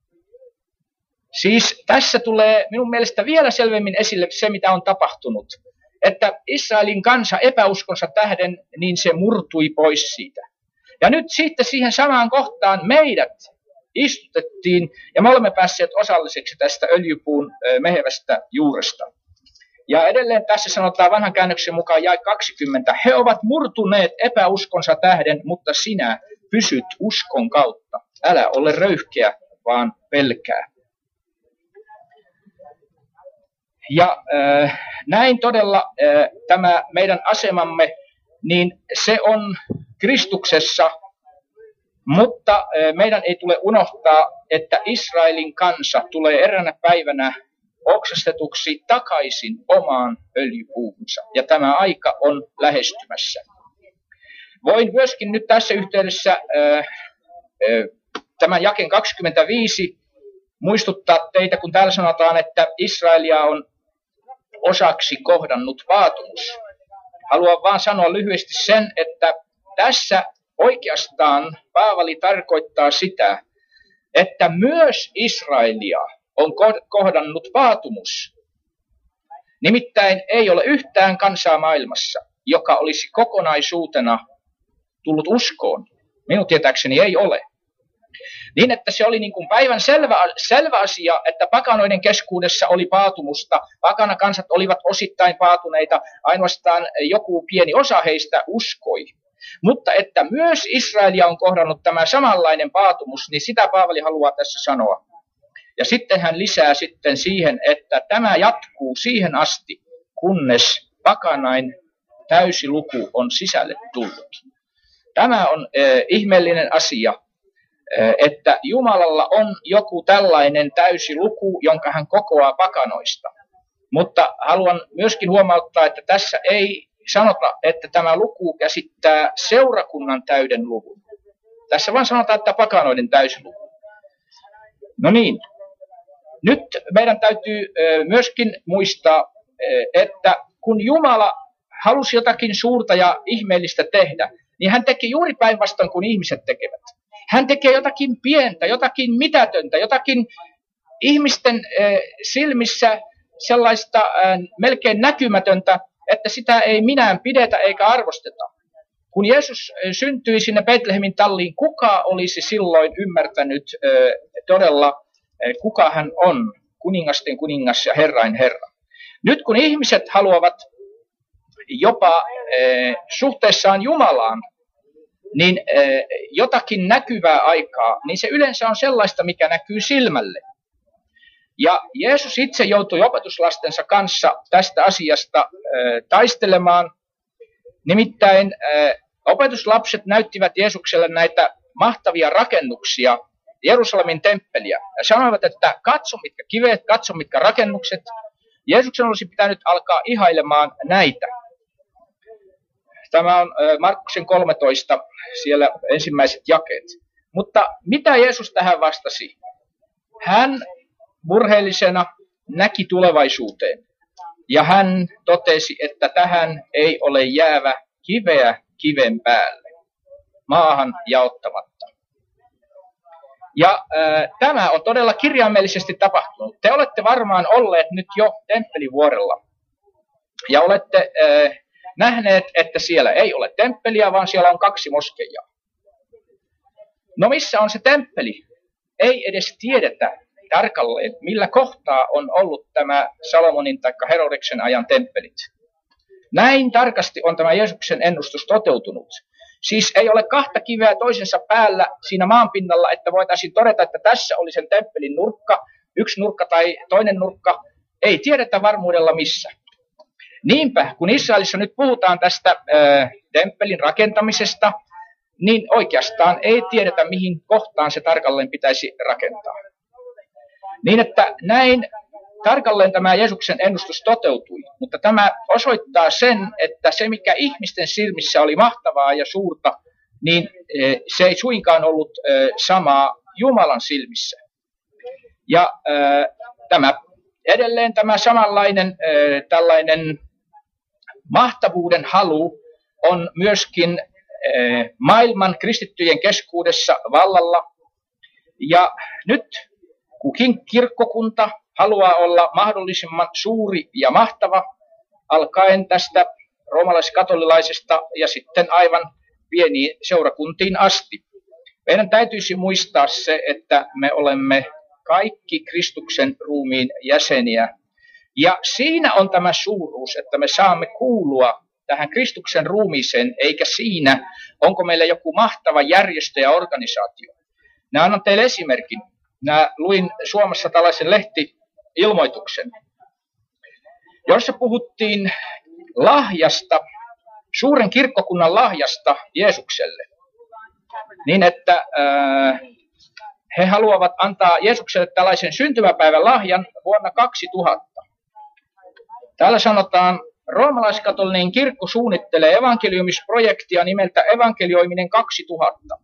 Siis tässä tulee minun mielestä vielä selvemmin esille se, mitä on tapahtunut. Että Israelin kansa epäuskonsa tähden, niin se murtui pois siitä. Ja nyt sitten siihen samaan kohtaan meidät istutettiin, ja me olemme päässeet osalliseksi tästä öljypuun mehevästä juuresta. Ja edelleen tässä sanotaan vanhan käännöksen mukaan jae 20. He ovat murtuneet epäuskonsa tähden, mutta sinä pysyt uskon kautta. Älä ole röyhkeä, vaan pelkää. Ja näin todella tämä meidän asemamme, niin se on Kristuksessa, mutta meidän ei tule unohtaa, että Israelin kansa tulee eräänä päivänä oksastetuksi takaisin omaan öljypuuhunsa. Ja tämä aika on lähestymässä. Voin myöskin nyt tässä yhteydessä tämän jakeen 25 muistuttaa teitä, kun täällä sanotaan, että Israelia on osaksi kohdannut vaatumus. Haluan vaan sanoa lyhyesti sen, että tässä oikeastaan Paavali tarkoittaa sitä, että myös Israelia on kohdannut vaatumus. Nimittäin ei ole yhtään kansaa maailmassa, joka olisi kokonaisuutena tullut uskoon. Minun tietääkseni ei ole. Niin, että se oli niin kuin päivän selvä asia, että pakanoiden keskuudessa oli paatumusta. Pakanakansat olivat osittain paatuneita, ainoastaan joku pieni osa heistä uskoi. Mutta että myös Israelia on kohdannut tämä samanlainen paatumus, niin sitä Paavali haluaa tässä sanoa. Ja sitten hän lisää sitten siihen, että tämä jatkuu siihen asti, kunnes pakanain täysi luku on sisälle tullut. Tämä on ihmeellinen asia, että Jumalalla on joku tällainen täysi luku, jonka hän kokoaa pakanoista. Mutta haluan myöskin huomauttaa, että tässä ei sanota, että tämä luku käsittää seurakunnan täyden luvun. Tässä vaan sanotaan, että pakanoiden täysi luku. No niin, nyt meidän täytyy myöskin muistaa, että kun Jumala halusi jotakin suurta ja ihmeellistä tehdä, niin hän teki juuri päinvastoin kuin ihmiset tekevät. Hän tekee jotakin pientä, jotakin mitätöntä, jotakin ihmisten silmissä sellaista melkein näkymätöntä, että sitä ei minään pidetä eikä arvosteta. Kun Jeesus syntyi sinne Betlehemin talliin, kuka olisi silloin ymmärtänyt todella, kuka hän on, kuningasten kuningas ja Herrain Herra. Nyt kun ihmiset haluavat jopa suhteessaan Jumalaan, niin jotakin näkyvää aikaa, niin se yleensä on sellaista, mikä näkyy silmälle. Ja Jeesus itse joutui opetuslastensa kanssa tästä asiasta taistelemaan. Nimittäin opetuslapset näyttivät Jeesukselle näitä mahtavia rakennuksia, Jerusalemin temppeliä, ja sanoivat, että katso mitkä kivet, katso mitkä rakennukset. Jeesuksen olisi pitänyt alkaa ihailemaan näitä. Tämä on Markuksen 13, siellä ensimmäiset jakeet. Mutta mitä Jeesus tähän vastasi? Hän murheellisena näki tulevaisuuteen. Ja hän totesi, että tähän ei ole jäävä kiveä kiven päälle, maahan jaottamatta. Ja tämä on todella kirjaimellisesti tapahtunut. Te olette varmaan olleet nyt jo Temppelivuorella. Ja olette nähneet, että siellä ei ole temppeliä, vaan siellä on 2 moskeijaa. No missä on se temppeli? Ei edes tiedetä tarkalleen, millä kohtaa on ollut tämä Salomonin tai Herodeksen ajan temppelit. Näin tarkasti on tämä Jeesuksen ennustus toteutunut. Siis ei ole 2 kiveä toisensa päällä siinä maanpinnalla, että voitaisiin todeta, että tässä oli sen temppelin nurkka, 1 nurkka tai toinen nurkka. Ei tiedetä varmuudella missä. Niinpä, kun Israelissa nyt puhutaan tästä temppelin rakentamisesta, niin oikeastaan ei tiedetä, mihin kohtaan se tarkalleen pitäisi rakentaa. Niin että näin tarkalleen tämä Jeesuksen ennustus toteutui, mutta tämä osoittaa sen, että se mikä ihmisten silmissä oli mahtavaa ja suurta, niin se ei suinkaan ollut samaa Jumalan silmissä. Ja edelleen tämä samanlainen tällainen mahtavuuden halu on myöskin maailman kristittyjen keskuudessa vallalla. Ja nyt kukin kirkkokunta haluaa olla mahdollisimman suuri ja mahtava, alkaen tästä roomalaiskatolilaisesta ja sitten aivan pieniin seurakuntiin asti. Meidän täytyisi muistaa se, että me olemme kaikki Kristuksen ruumiin jäseniä. Ja siinä on tämä suuruus, että me saamme kuulua tähän Kristuksen ruumiiseen, eikä siinä, onko meillä joku mahtava järjestö ja organisaatio. Minä annan teille esimerkin. Minä luin Suomessa tällaisen lehti-ilmoituksen, jossa puhuttiin lahjasta, suuren kirkkokunnan lahjasta Jeesukselle. Niin, että he haluavat antaa Jeesukselle tällaisen syntymäpäivän lahjan vuonna 2000. Täällä sanotaan, roomalaiskatolinen kirkko suunnittelee evankeliumisprojektia nimeltä Evankelioiminen 2000.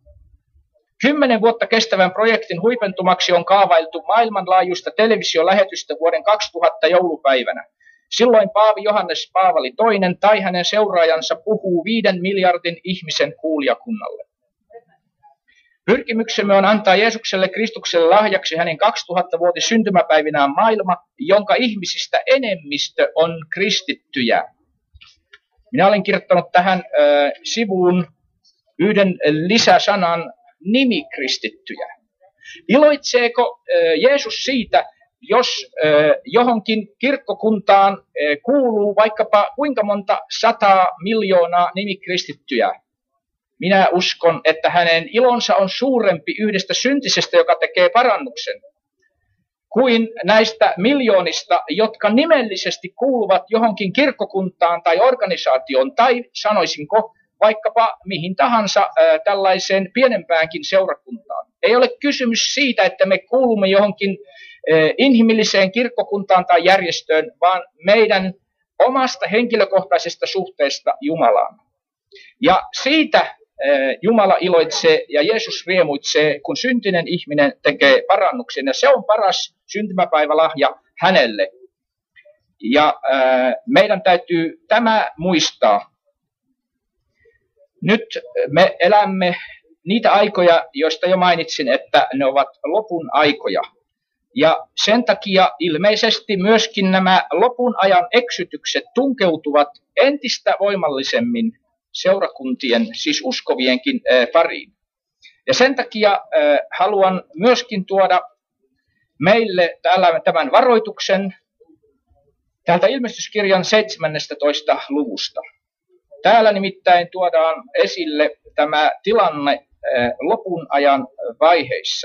10 vuotta kestävän projektin huipentumaksi on kaavailtu maailmanlaajuista televisiolähetystä vuoden 2000 joulupäivänä. Silloin Paavi Johannes Paavali II tai hänen seuraajansa puhuu 5 miljardin ihmisen kuulijakunnalle. Pyrkimyksemme on antaa Jeesukselle Kristukselle lahjaksi hänen 2000-vuotis syntymäpäivinään maailma, jonka ihmisistä enemmistö on kristittyjä. Minä olen kirjoittanut tähän sivuun yhden lisäsanan, nimikristittyjä. Iloitseeko Jeesus siitä, jos johonkin kirkkokuntaan kuuluu vaikkapa kuinka monta 100 miljoonaa nimikristittyjä? Minä uskon, että hänen ilonsa on suurempi yhdestä syntisestä, joka tekee parannuksen, kuin näistä miljoonista, jotka nimellisesti kuuluvat johonkin kirkkokuntaan tai organisaatioon, tai sanoisinko vaikkapa mihin tahansa tällaiseen pienempäänkin seurakuntaan. Ei ole kysymys siitä, että me kuulumme johonkin inhimilliseen kirkkokuntaan tai järjestöön, vaan meidän omasta henkilökohtaisesta suhteesta Jumalaan. Ja siitä Jumala iloitsee ja Jeesus riemuitsee, kun syntinen ihminen tekee parannuksen. Ja se on paras syntymäpäivälahja hänelle. Ja meidän täytyy tämä muistaa. Nyt me elämme niitä aikoja, joista jo mainitsin, että ne ovat lopun aikoja. Ja sen takia ilmeisesti myöskin nämä lopun ajan eksytykset tunkeutuvat entistä voimallisemmin seurakuntien, siis uskovienkin pariin. Ja sen takia haluan myöskin tuoda meille täällä tämän varoituksen täältä Ilmestyskirjan 17. luvusta. Täällä nimittäin tuodaan esille tämä tilanne lopun ajan vaiheissa.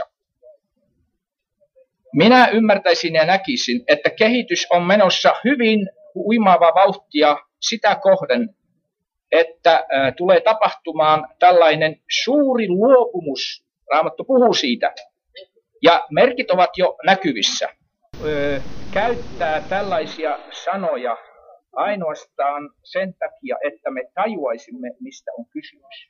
Minä ymmärtäisin ja näkisin, että kehitys on menossa hyvin huimaavaa vauhtia sitä kohden, että tulee tapahtumaan tällainen suuri luopumus. Raamattu puhuu siitä. Ja merkit ovat jo näkyvissä. Käyttää tällaisia sanoja ainoastaan sen takia, että me tajuaisimme, mistä on kysymys.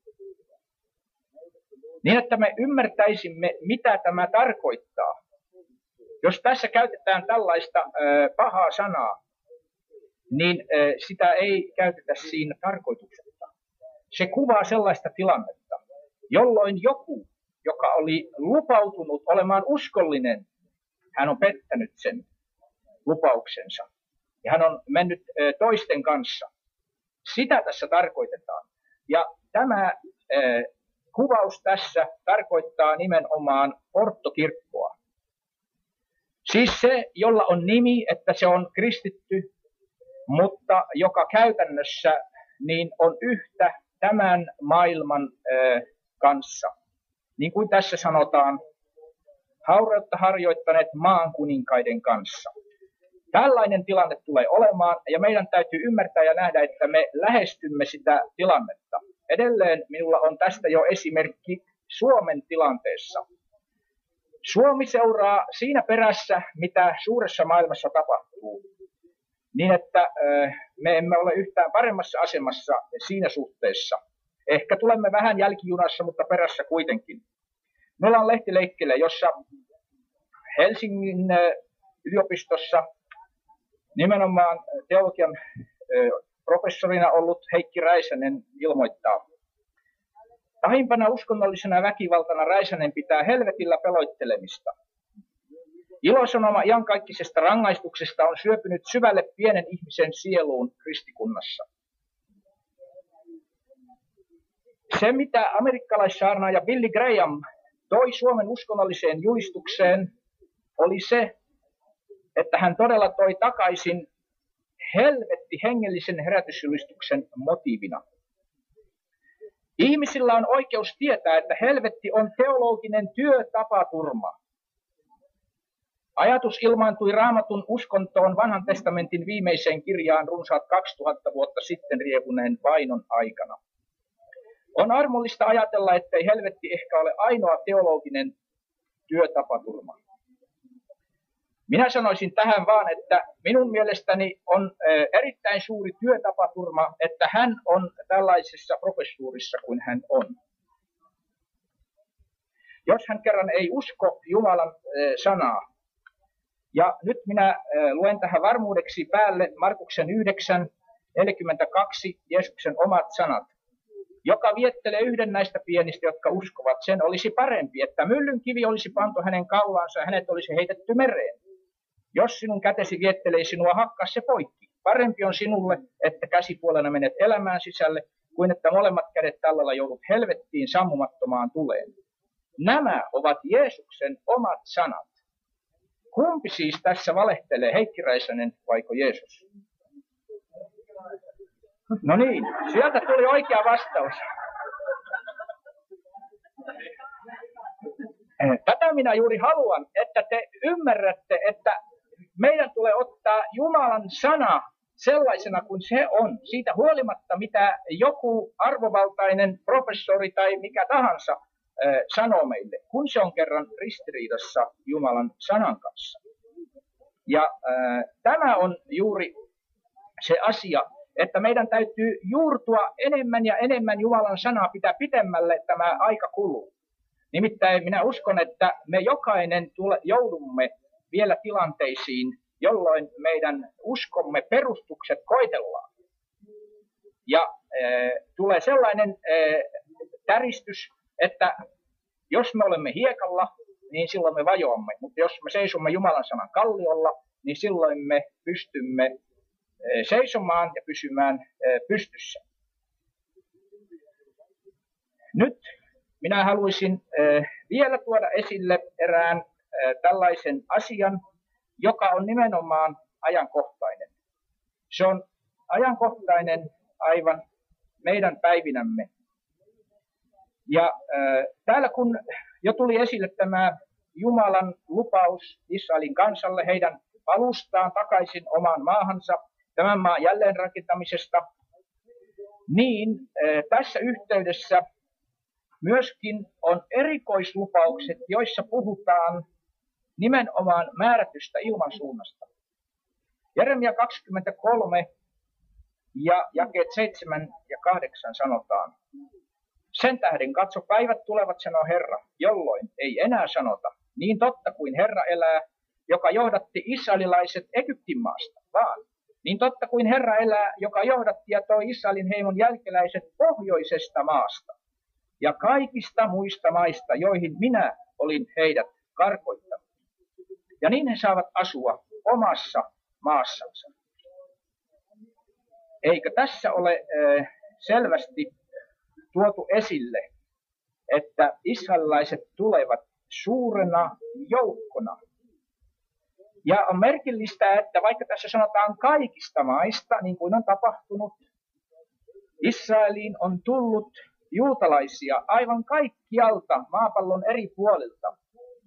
Niin, että me ymmärtäisimme, mitä tämä tarkoittaa. Jos tässä käytetään tällaista pahaa sanaa, niin sitä ei käytetä siinä tarkoituksetta. Se kuvaa sellaista tilannetta, jolloin joku, joka oli lupautunut olemaan uskollinen, hän on pettänyt sen lupauksensa. Ja hän on mennyt toisten kanssa. Sitä tässä tarkoitetaan. Ja tämä kuvaus tässä tarkoittaa nimenomaan ortokirkkoa. Siis se, jolla on nimi, että se on kristitty, mutta joka käytännössä niin on yhtä tämän maailman kanssa. Niin kuin tässä sanotaan, haureutta harjoittaneet maan kuninkaiden kanssa. Tällainen tilanne tulee olemaan, ja meidän täytyy ymmärtää ja nähdä, että me lähestymme sitä tilannetta. Edelleen minulla on tästä jo esimerkki Suomen tilanteessa. Suomi seuraa siinä perässä, mitä suuressa maailmassa tapahtuu, niin että me emme ole yhtään paremmassa asemassa siinä suhteessa. Ehkä tulemme vähän jälkijunassa, mutta perässä kuitenkin. Meillä on lehtileikkele, jossa Helsingin yliopistossa nimenomaan teologian professorina ollut Heikki Räisänen ilmoittaa: pahimpana uskonnollisena väkivaltana Räisänen pitää helvetillä peloittelemista. Ilosanoma iankaikkisesta rangaistuksesta on syöpynyt syvälle pienen ihmisen sieluun kristikunnassa. Se, mitä amerikkalaissaarnaaja Billy Graham toi Suomen uskonnolliseen julistukseen, oli se, että hän todella toi takaisin helvetti hengellisen herätysjulistuksen motiivina. Ihmisillä on oikeus tietää, että helvetti on teologinen työtapaturma. Ajatus ilmaantui Raamatun uskontoon Vanhan testamentin viimeiseen kirjaan runsaat 2000 vuotta sitten riehuneen vainon aikana. On armollista ajatella, ettei helvetti ehkä ole ainoa teologinen työtapaturma. Minä sanoisin tähän vaan, että minun mielestäni on erittäin suuri työtapaturma, että hän on tällaisessa professuurissa kuin hän on. Jos hän kerran ei usko Jumalan sanaa. Ja nyt minä luen tähän varmuudeksi päälle Markuksen 9:42 Jeesuksen omat sanat. Joka viettelee yhden näistä pienistä, jotka uskovat, sen olisi parempi, että myllyn kivi olisi pantu hänen kaulaansa ja hänet olisi heitetty mereen. Jos sinun kätesi viettelee sinua, hakkaa se poikki. Parempi on sinulle, että käsipuolena menet elämään sisälle, kuin että molemmat kädet tällä joudut helvettiin sammumattomaan tuleen. Nämä ovat Jeesuksen omat sanat. Kumpi siis tässä valehtelee, Heikki Räisänen vaiko Jeesus? No niin, sieltä tuli oikea vastaus. Tätä minä juuri haluan, että te ymmärrätte, että meidän tulee ottaa Jumalan sana sellaisena kuin se on. Siitä huolimatta, mitä joku arvovaltainen professori tai mikä tahansa sanoo meille, kun se on kerran ristiriidassa Jumalan sanan kanssa. Ja tämä on juuri se asia, että meidän täytyy juurtua enemmän ja enemmän Jumalan sanaa pitää pitemmälle tämä aika kuluu. Nimittäin minä uskon, että me jokainen joudumme vielä tilanteisiin, jolloin meidän uskomme perustukset koetellaan. Ja tulee sellainen täristys, että jos me olemme hiekalla, niin silloin me vajoamme. Mutta jos me seisomme Jumalan sanan kalliolla, niin silloin me pystymme seisomaan ja pysymään pystyssä. Nyt minä haluaisin vielä tuoda esille erään tällaisen asian, joka on nimenomaan ajankohtainen. Se on ajankohtainen aivan meidän päivinämme. Ja täällä kun jo tuli esille tämä Jumalan lupaus Israelin kansalle heidän palustaan takaisin omaan maahansa, tämän maan jälleenrakentamisesta, niin tässä yhteydessä myöskin on erikoislupaukset, joissa puhutaan nimenomaan määrätystä ilmansuunnasta. Jeremia 23 ja jakeet 7 ja 8 sanotaan. Sen tähden katso, päivät tulevat, sanoo Herra, jolloin ei enää sanota, niin totta kuin Herra elää, joka johdatti israelilaiset Egyptin maasta, vaan niin totta kuin Herra elää, joka johdatti ja toi Israelin heimon jälkeläiset pohjoisesta maasta ja kaikista muista maista, joihin minä olin heidät karkoittanut. Ja niin he saavat asua omassa maassansa. Eikö tässä ole selvästi tuotu esille, että israelilaiset tulevat suurena joukkona? Ja on merkillistä, että vaikka tässä sanotaan kaikista maista, niin kuin on tapahtunut, Israeliin on tullut juutalaisia aivan kaikkialta maapallon eri puolilta.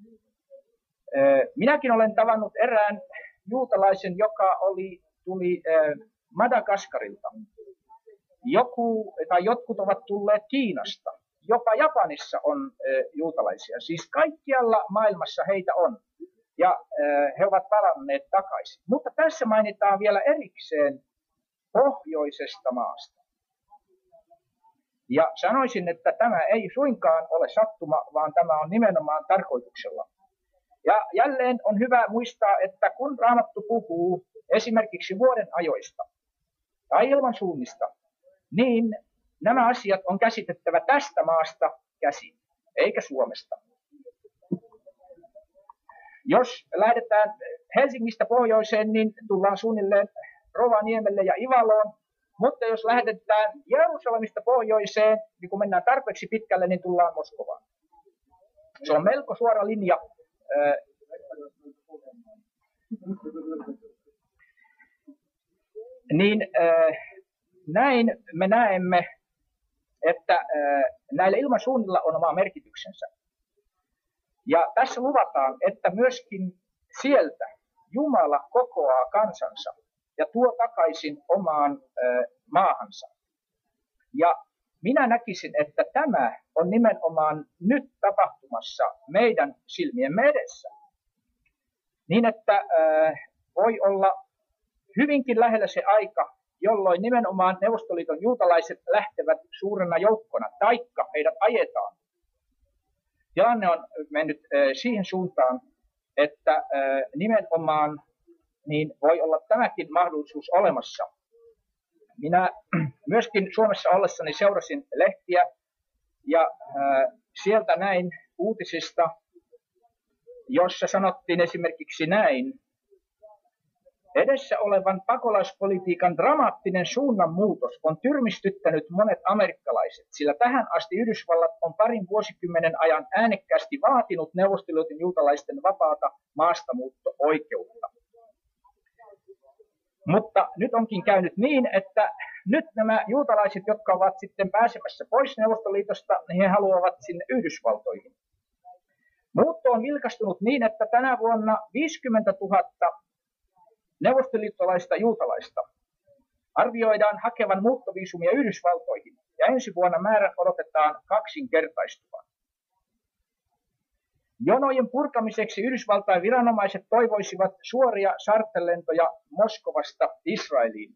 Minäkin olen tavannut erään juutalaisen, joka tuli Madagaskarilta. Jotkut ovat tulleet Kiinasta. Jopa Japanissa on juutalaisia. Siis kaikkialla maailmassa heitä on. Ja he ovat palanneet takaisin. Mutta tässä mainitaan vielä erikseen pohjoisesta maasta. Ja sanoisin, että tämä ei suinkaan ole sattuma, vaan tämä on nimenomaan tarkoituksella. Ja jälleen on hyvä muistaa, että kun Raamattu puhuu esimerkiksi vuoden ajoista tai ilmansuunnista, niin nämä asiat on käsitettävä tästä maasta käsin, eikä Suomesta. Jos lähdetään Helsingistä pohjoiseen, niin tullaan suunnilleen Rovaniemelle ja Ivaloon. Mutta jos lähdetään Jerusalemista pohjoiseen, niin kun mennään tarpeeksi pitkälle, niin tullaan Moskovaan. Se on melko suora linja. Näin me näemme, että näillä ilmansuunnilla on oma merkityksensä. Ja tässä luvataan, että myöskin sieltä Jumala kokoaa kansansa ja tuo takaisin omaan maahansa. Ja minä näkisin, että tämä on nimenomaan nyt tapahtumassa meidän silmiemme edessä. Niin, että voi olla hyvinkin lähellä se aika, jolloin nimenomaan Neuvostoliiton juutalaiset lähtevät suurena joukkona, taikka heidät ajetaan. Tilanne on mennyt siihen suuntaan, että nimenomaan niin voi olla tämäkin mahdollisuus olemassa. Minä myöskin Suomessa ollessani seurasin lehtiä ja sieltä näin uutisista, jossa sanottiin esimerkiksi näin. Edessä olevan pakolaispolitiikan dramaattinen suunnanmuutos on tyrmistyttänyt monet amerikkalaiset, sillä tähän asti Yhdysvallat on parin vuosikymmenen ajan äänekkäästi vaatinut Neuvostoliiton juutalaisten vapaata maastamuutto-oikeutta. Mutta nyt onkin käynyt niin, että nyt nämä juutalaiset, jotka ovat sitten pääsemässä pois Neuvostoliitosta, niin he haluavat sinne Yhdysvaltoihin. Muutto on vilkastunut niin, että tänä vuonna 50 000 neuvostoliittolaista juutalaista arvioidaan hakevan muuttoviisumia Yhdysvaltoihin, ja ensi vuonna määrän odotetaan kaksinkertaistuvan. Jonojen purkamiseksi Yhdysvaltain viranomaiset toivoisivat suoria charterlentoja Moskovasta Israeliin.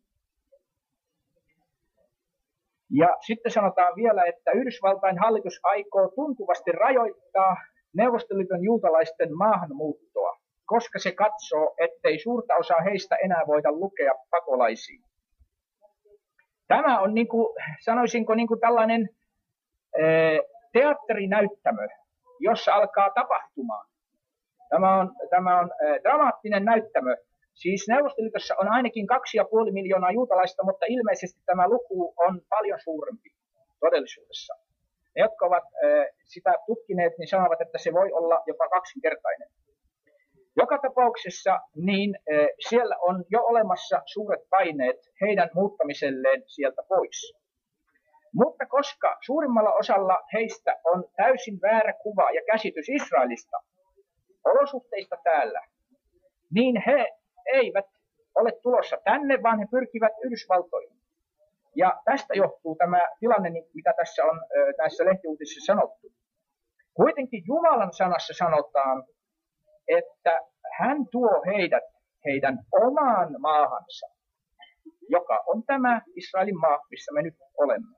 Ja sitten sanotaan vielä, että Yhdysvaltain hallitus aikoo tuntuvasti rajoittaa Neuvostoliiton juutalaisten maahanmuuttoa, koska se katsoo, ettei suurta osaa heistä enää voida lukea pakolaisiin. Tämä on, sanoisinko, tällainen teatterinäyttämö, jossa alkaa tapahtumaan. Tämä on dramaattinen näyttämö. Siis Neuvostoliitossa on ainakin 2,5 miljoonaa juutalaista, mutta ilmeisesti tämä luku on paljon suurempi todellisuudessa. Ne, jotka ovat sitä tutkineet, niin sanovat, että se voi olla jopa kaksinkertainen. Joka tapauksessa niin siellä on jo olemassa suuret paineet heidän muuttamiselleen sieltä pois. Mutta koska suurimmalla osalla heistä on täysin väärä kuva ja käsitys Israelista, olosuhteista täällä, niin he eivät ole tulossa tänne, vaan he pyrkivät Yhdysvaltoihin. Ja tästä johtuu tämä tilanne, mitä tässä on näissä lehtiuutisissa sanottu. Kuitenkin Jumalan sanassa sanotaan, että hän tuo heidät heidän omaan maahansa, joka on tämä Israelin maa, missä me nyt olemme.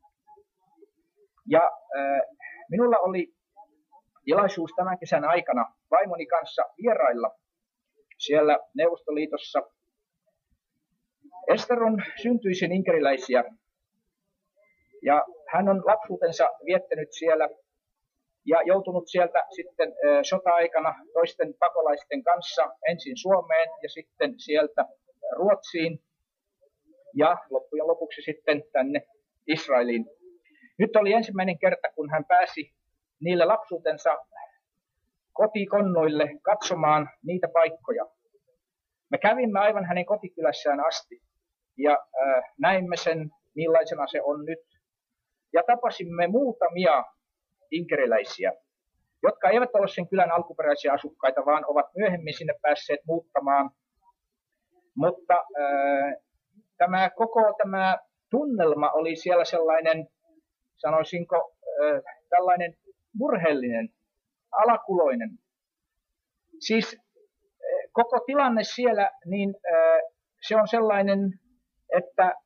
Ja minulla oli tilaisuus tämän kesän aikana vaimoni kanssa vierailla siellä Neuvostoliitossa. Ester on syntyisin inkeriläisiä ja hän on lapsuutensa viettänyt siellä ja joutunut sieltä sitten sota-aikana toisten pakolaisten kanssa ensin Suomeen ja sitten sieltä Ruotsiin. ja loppujen lopuksi sitten tänne Israeliin. Nyt oli ensimmäinen kerta, kun hän pääsi niille lapsuutensa kotikonnoille katsomaan niitä paikkoja. Me kävimme aivan hänen kotikylässään asti ja näimme sen, millaisena se on nyt. Ja tapasimme muutamia inkeriläisiä, jotka eivät ole sen kylän alkuperäisiä asukkaita, vaan ovat myöhemmin sinne päässeet muuttamaan. Mutta koko tämä tunnelma oli siellä sellainen, sanoisinko, tällainen murheellinen, alakuloinen. Siis koko tilanne siellä, niin se on sellainen, että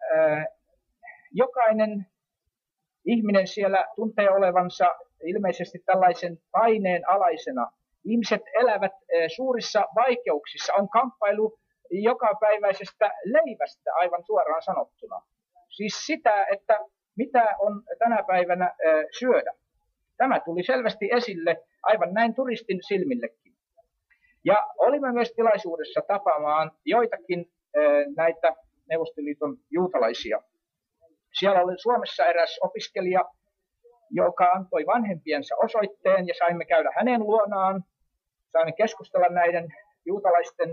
jokainen ihminen siellä tuntee olevansa ilmeisesti tällaisen paineen alaisena. Ihmiset elävät suurissa vaikeuksissa, on kamppailu jokapäiväisestä leivästä aivan suoraan sanottuna. Siis sitä, että mitä on tänä päivänä syödä. Tämä tuli selvästi esille aivan näin turistin silmillekin. Ja olimme myös tilaisuudessa tapaamaan joitakin näitä Neuvostoliiton juutalaisia. Siellä oli Suomessa eräs opiskelija, joka antoi vanhempiensa osoitteen ja saimme käydä hänen luonaan. Saimme keskustella näiden juutalaisten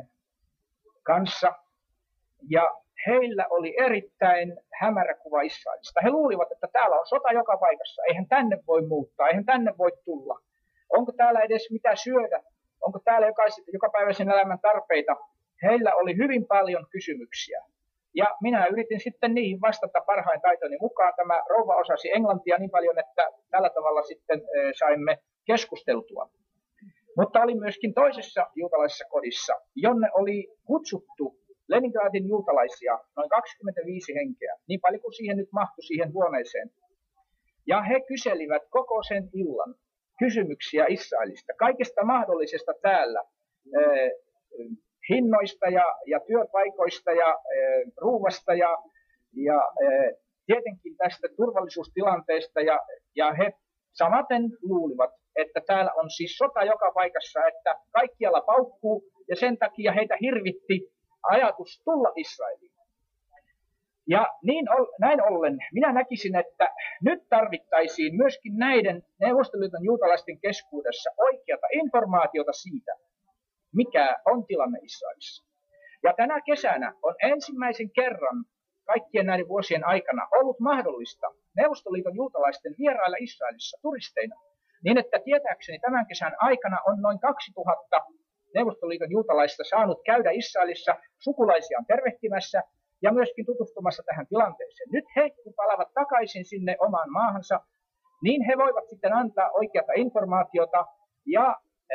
kanssa. Ja heillä oli erittäin hämärä kuva Israelista. He luulivat, että täällä on sota joka paikassa. Eihän tänne voi muuttaa, eihän tänne voi tulla. Onko täällä edes mitä syödä? Onko täällä jokapäiväisen elämän tarpeita? Heillä oli hyvin paljon kysymyksiä. Ja minä yritin sitten niihin vastata parhain taitoni mukaan. Tämä rouva osasi englantia niin paljon, että tällä tavalla sitten saimme keskusteltua. Mutta oli myöskin toisessa juutalaisessa kodissa, jonne oli kutsuttu Leningradin juutalaisia, noin 25 henkeä, niin paljon kuin siihen nyt mahtui siihen huoneeseen. Ja he kyselivät koko sen illan kysymyksiä Israelista, kaikesta mahdollisesta täällä, hinnoista ja työpaikoista ja ruuasta ja tietenkin tästä turvallisuustilanteesta. Ja he samaten luulivat, että täällä on siis sota joka paikassa, että kaikkialla paukkuu ja sen takia heitä hirvitti ajatus tulla Israeliin. Ja näin ollen minä näkisin, että nyt tarvittaisiin myöskin näiden Neuvostoliiton juutalaisten keskuudessa oikeata informaatiota siitä, mikä on tilanne Israelissa. Ja tänä kesänä on ensimmäisen kerran kaikkien näiden vuosien aikana ollut mahdollista Neuvostoliiton juutalaisten vierailla Israelissa turisteina. Niin että tietääkseni tämän kesän aikana on noin 2000 Neuvostoliiton juutalaista saanut käydä Israelissa sukulaisiaan tervehtimässä ja myöskin tutustumassa tähän tilanteeseen. Nyt he, kun palaavat takaisin sinne omaan maahansa, niin he voivat sitten antaa oikeata informaatiota ja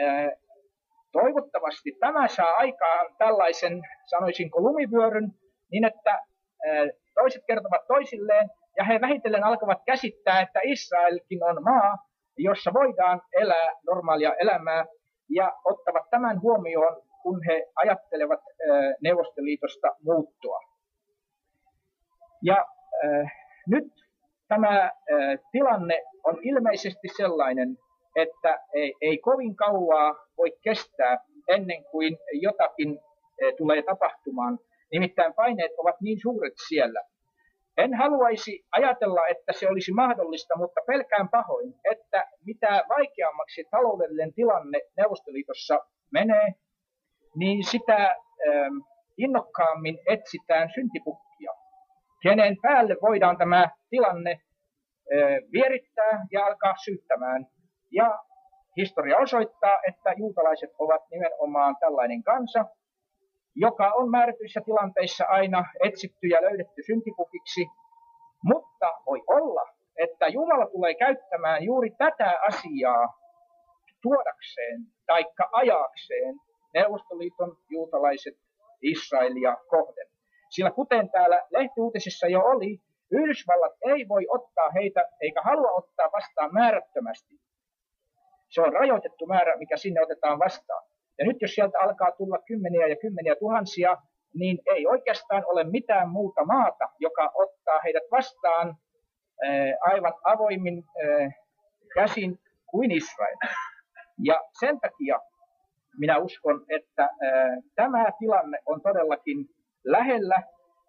toivottavasti tämä saa aikaan tällaisen, sanoisinko, lumivyöryn, niin että toiset kertovat toisilleen ja he vähitellen alkavat käsittää, että Israelkin on maa, jossa voidaan elää normaalia elämää ja ottavat tämän huomioon, kun he ajattelevat Neuvostoliitosta muuttua. Ja nyt tämä tilanne on ilmeisesti sellainen, että ei kovin kauaa voi kestää ennen kuin jotakin tulee tapahtumaan. Nimittäin paineet ovat niin suuret siellä. En haluaisi ajatella, että se olisi mahdollista, mutta pelkään pahoin, että mitä vaikeammaksi taloudellinen tilanne Neuvostoliitossa menee, niin sitä innokkaammin etsitään syntipukkia, kenen päälle voidaan tämä tilanne vierittää ja alkaa syyttämään. Ja historia osoittaa, että juutalaiset ovat nimenomaan tällainen kansa, joka on määrätyissä tilanteissa aina etsitty ja löydetty syntipukiksi, mutta voi olla, että Jumala tulee käyttämään juuri tätä asiaa tuodakseen tai ajaakseen Neuvostoliiton juutalaiset Israelia kohden. Sillä kuten täällä lehtiuutisissa jo oli, Yhdysvallat ei voi ottaa heitä eikä halua ottaa vastaan määrättömästi. Se on rajoitettu määrä, mikä sinne otetaan vastaan. Ja nyt jos sieltä alkaa tulla kymmeniä ja kymmeniä tuhansia, niin ei oikeastaan ole mitään muuta maata, joka ottaa heidät vastaan aivan avoimin käsin kuin Israel. Ja sen takia minä uskon, että tämä tilanne on todellakin lähellä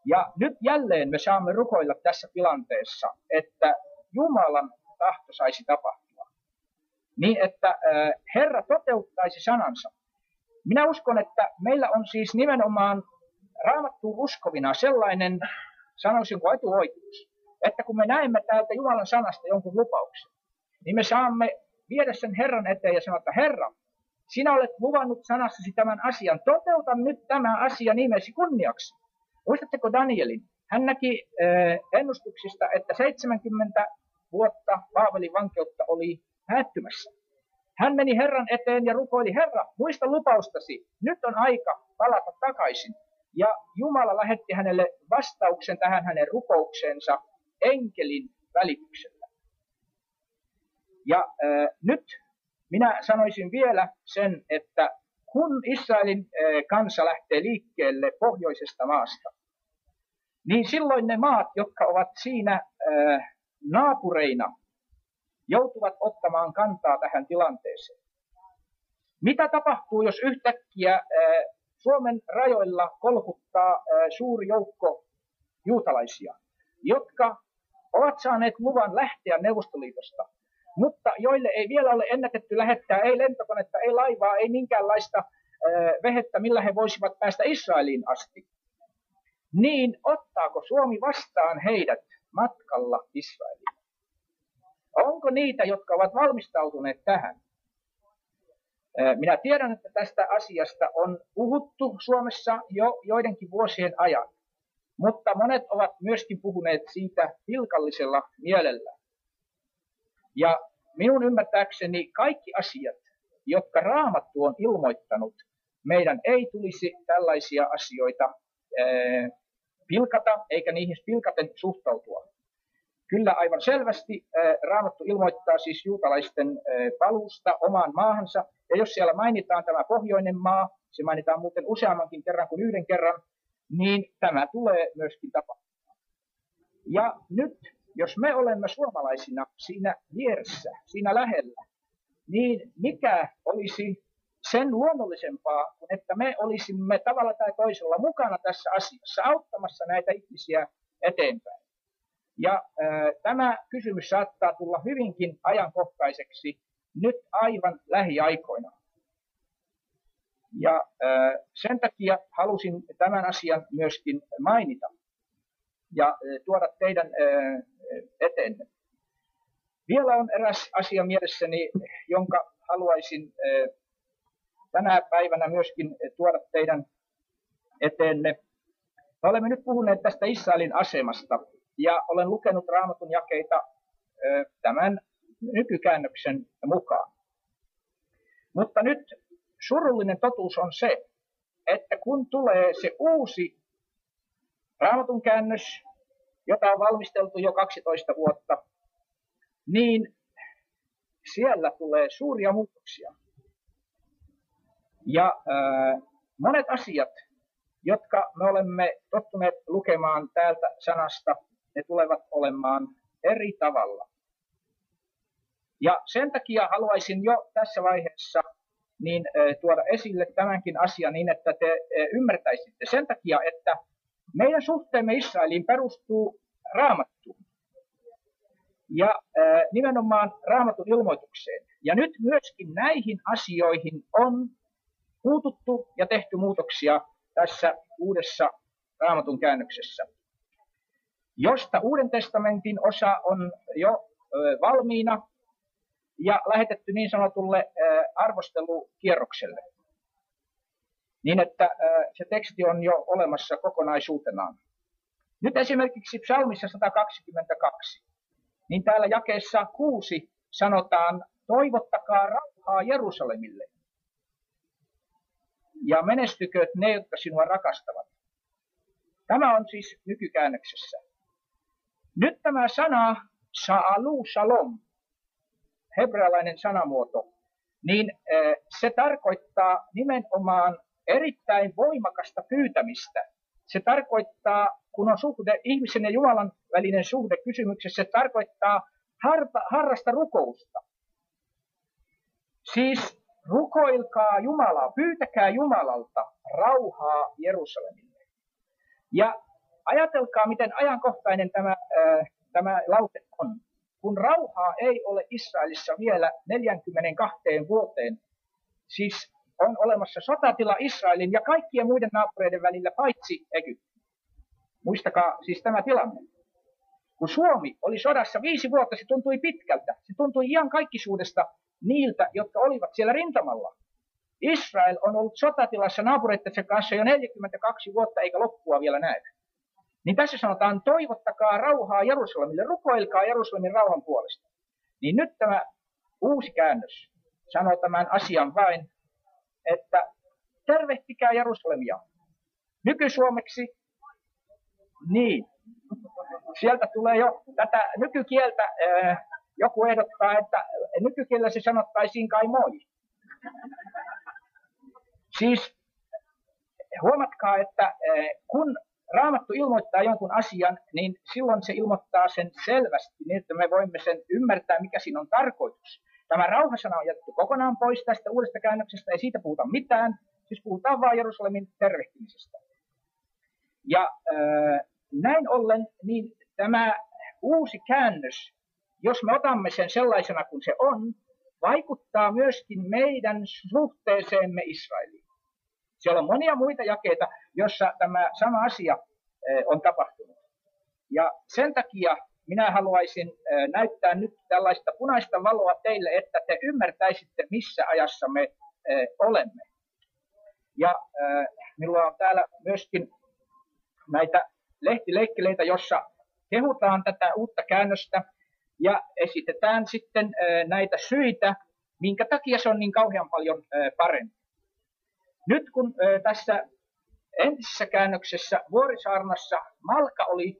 Ja nyt jälleen me saamme rukoilla tässä tilanteessa, että Jumalan tahto saisi tapahtua. Niin, että Herra toteuttaisi sanansa. Minä uskon, että meillä on siis nimenomaan Raamattuun uskovina sellainen, sanoisin kuin etuoikeus, että kun me näemme täältä Jumalan sanasta jonkun lupauksen, niin me saamme viedä sen Herran eteen ja sanoa, että Herra, sinä olet luvannut sanassasi tämän asian, toteuta nyt tämä asia nimesi kunniaksi. Muistatteko Danielin? Hän näki ennustuksista, että 70 vuotta Baavelin vankeutta oli päättymässä. Hän meni Herran eteen ja rukoili, Herra, muista lupaustasi, nyt on aika palata takaisin. Ja Jumala lähetti hänelle vastauksen tähän hänen rukoukseensa enkelin välityksellä. Ja nyt minä sanoisin vielä sen, että kun Israelin kansa lähtee liikkeelle pohjoisesta maasta, niin silloin ne maat, jotka ovat siinä naapureina, joutuvat ottamaan kantaa tähän tilanteeseen. Mitä tapahtuu, jos yhtäkkiä Suomen rajoilla kolkuttaa suuri joukko juutalaisia, jotka ovat saaneet luvan lähteä Neuvostoliitosta, mutta joille ei vielä ole ennätetty lähettää ei lentokonetta, ei laivaa, ei minkäänlaista vehettä, millä he voisivat päästä Israeliin asti. Niin ottaako Suomi vastaan heidät matkalla Israeliin? Onko niitä, jotka ovat valmistautuneet tähän? Minä tiedän, että tästä asiasta on puhuttu Suomessa jo joidenkin vuosien ajan, mutta monet ovat myöskin puhuneet siitä pilkallisella mielellä. Ja minun ymmärtääkseni kaikki asiat, jotka Raamattu on ilmoittanut, meidän ei tulisi tällaisia asioita pilkata, eikä niihin pilkaten suhtautua. Kyllä aivan selvästi Raamattu ilmoittaa siis juutalaisten paluusta omaan maahansa, ja jos siellä mainitaan tämä pohjoinen maa, se mainitaan muuten useammankin kerran kuin yhden kerran, niin tämä tulee myöskin tapahtumaan. Ja nyt, jos me olemme suomalaisina siinä vieressä, siinä lähellä, niin mikä olisi sen luonnollisempaa, kuin että me olisimme tavalla tai toisella mukana tässä asiassa, auttamassa näitä ihmisiä eteenpäin. Ja tämä kysymys saattaa tulla hyvinkin ajankohtaiseksi nyt aivan lähiaikoina. Ja sen takia halusin tämän asian myöskin mainita ja tuoda teidän eteenne. Vielä on eräs asia mielessäni, jonka haluaisin tänä päivänä myöskin tuoda teidän eteenne. Me olemme nyt puhuneet tästä Israelin asemasta ja olen lukenut Raamatun jakeita tämän nykykäännöksen mukaan. Mutta nyt surullinen totuus on se, että kun tulee se uusi Raamatun käännös, jota on valmisteltu jo 12 vuotta, niin siellä tulee suuria muutoksia. Ja monet asiat, jotka me olemme tottuneet lukemaan täältä sanasta, ne tulevat olemaan eri tavalla. Ja sen takia haluaisin jo tässä vaiheessa niin tuoda esille tämänkin asian niin, että te ymmärtäisitte. Sen takia, että meidän suhteemme Israeliin perustuu Raamattuun ja nimenomaan Raamatun ilmoitukseen. Ja nyt myöskin näihin asioihin on puututtu ja tehty muutoksia tässä uudessa Raamatun käännöksessä, josta Uuden testamentin osa on jo valmiina ja lähetetty niin sanotulle arvostelukierrokselle, niin että se teksti on jo olemassa kokonaisuutenaan. Nyt esimerkiksi psalmissa 122, niin täällä jakeessa 6 sanotaan, toivottakaa rauhaa Jerusalemille ja menestykööt ne, jotka sinua rakastavat. Tämä on siis nykykäännöksessä. Nyt tämä sana Sha'alu Shalom, hebrealainen sanamuoto, niin se tarkoittaa nimenomaan erittäin voimakasta pyytämistä. Se tarkoittaa, kun on suhde, ihmisen ja Jumalan välinen suhde kysymyksessä, se tarkoittaa harrasta rukousta. Siis rukoilkaa Jumalaa, pyytäkää Jumalalta rauhaa Jerusalemille. Ja ajatelkaa, miten ajankohtainen tämä lause on. Kun rauhaa ei ole Israelissa vielä 42 vuoteen, siis on olemassa sotatila Israelin ja kaikkien muiden naapureiden välillä paitsi Egypti. Muistakaa siis tämä tilanne. Kun Suomi oli sodassa 5 vuotta, se tuntui pitkältä. Se tuntui ihan kaikkisuudesta niiltä, jotka olivat siellä rintamalla. Israel on ollut sotatilassa naapureittensa kanssa jo 42 vuotta, eikä loppua vielä näy. Niin tässä sanotaan, toivottakaa rauhaa Jerusalemille, rukoilkaa Jerusalemin rauhan puolesta. Niin nyt tämä uusi käännös sanoo tämän asian vain, että tervehtikää Jerusalemia. Nykysuomeksi, niin, sieltä tulee jo tätä nykykieltä, joku ehdottaa, että nykykielellä se sanottaisiin kai moi. Siis huomatkaa, että kun Raamattu ilmoittaa jonkun asian, niin silloin se ilmoittaa sen selvästi, niin että me voimme sen ymmärtää, mikä siinä on tarkoitus. Tämä rauhasana on jätetty kokonaan pois tästä uudesta käännöksestä, ei siitä puhuta mitään, siis puhutaan vain Jerusalemin tervehtimisestä. Ja näin ollen, niin tämä uusi käännös, jos me otamme sen sellaisena kuin se on, vaikuttaa myöskin meidän suhteeseemme Israeliin. Siellä on monia muita jakeita, joissa tämä sama asia on tapahtunut. Ja sen takia minä haluaisin näyttää nyt tällaista punaista valoa teille, että te ymmärtäisitte, missä ajassa me olemme. Ja minulla on täällä myöskin näitä lehtileikkeleitä, jossa kehutaan tätä uutta käännöstä ja esitetään sitten näitä syitä, minkä takia se on niin kauhean paljon parempi. Nyt kun tässä entisessä käännöksessä Vuorisaarnassa Malka oli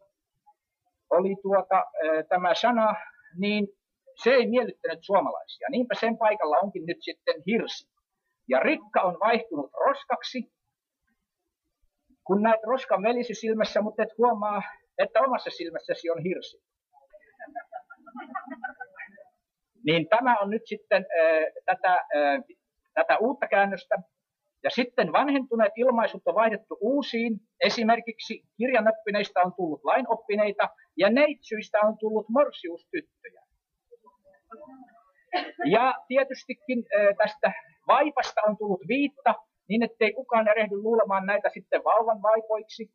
tämä sana, niin se ei miellyttänyt suomalaisia. Niinpä sen paikalla onkin nyt sitten hirsi. Ja rikka on vaihtunut roskaksi, kun näet roskan velisi silmässä, mutta et huomaa, että omassa silmässäsi on hirsi. Niin tämä on nyt sitten tätä uutta käännöstä. Ja sitten vanhentuneet ilmaisut on vaihdettu uusiin. Esimerkiksi kirjanoppineista on tullut lainoppineita ja neitsyistä on tullut morsiustyttöjä. Ja tietystikin tästä vaipasta on tullut viitta, niin ettei kukaan erehdy luulemaan näitä sitten vauvan vaipoiksi.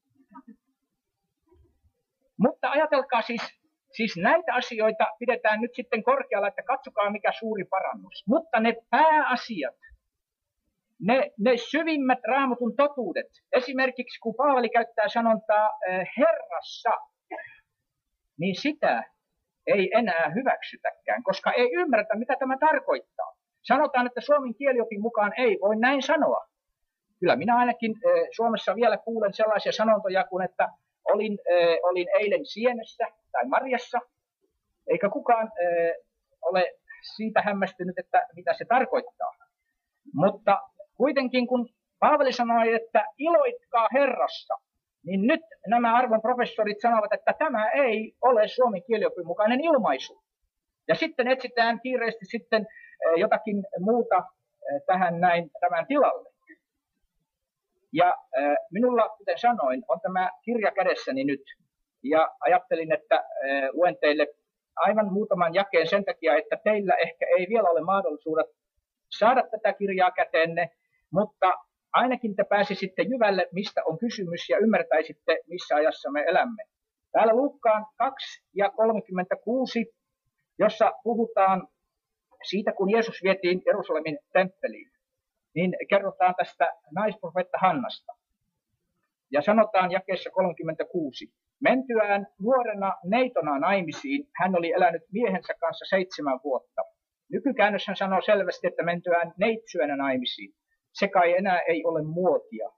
Mutta ajatelkaa siis näitä asioita pidetään nyt sitten korkealla, että katsokaa mikä suuri parannus. Mutta ne pääasiat, ne syvimmät Raamatun totuudet, esimerkiksi kun Paavali käyttää sanontaa Herrassa, niin sitä ei enää hyväksytäkään, koska ei ymmärretä, mitä tämä tarkoittaa. Sanotaan, että suomen kieliopin mukaan ei voi näin sanoa. Kyllä minä ainakin Suomessa vielä kuulen sellaisia sanontoja kuin, että olin eilen sienessä tai marjassa, eikä kukaan ole siitä hämmästynyt, että mitä se tarkoittaa. Mutta kuitenkin kun Paavali sanoi, että iloitkaa Herrassa, niin nyt nämä arvon professorit sanovat, että tämä ei ole suomen kieliopin mukainen ilmaisu. Ja sitten etsitään kiireesti sitten jotakin muuta tämän tilalle. Ja minulla, kuten sanoin, on tämä kirja kädessäni nyt. Ja ajattelin, että luen teille aivan muutaman jakeen sen takia, että teillä ehkä ei vielä ole mahdollisuudet saada tätä kirjaa käteenne, mutta ainakin te pääsisitte jyvälle, mistä on kysymys ja ymmärtäisitte, missä ajassa me elämme. Täällä Luukkaan 2 ja 36, jossa puhutaan siitä, kun Jeesus vietiin Jerusalemin temppeliin, niin kerrotaan tästä naisprofeetta Hannasta. Ja sanotaan jakeessa 36, mentyään nuorena neitona naimisiin, hän oli elänyt miehensä kanssa 7 vuotta. Nykykäännöshän sanoo selvästi, että mentyään neitsyönä naimisiin. Se kai enää ei ole muotia.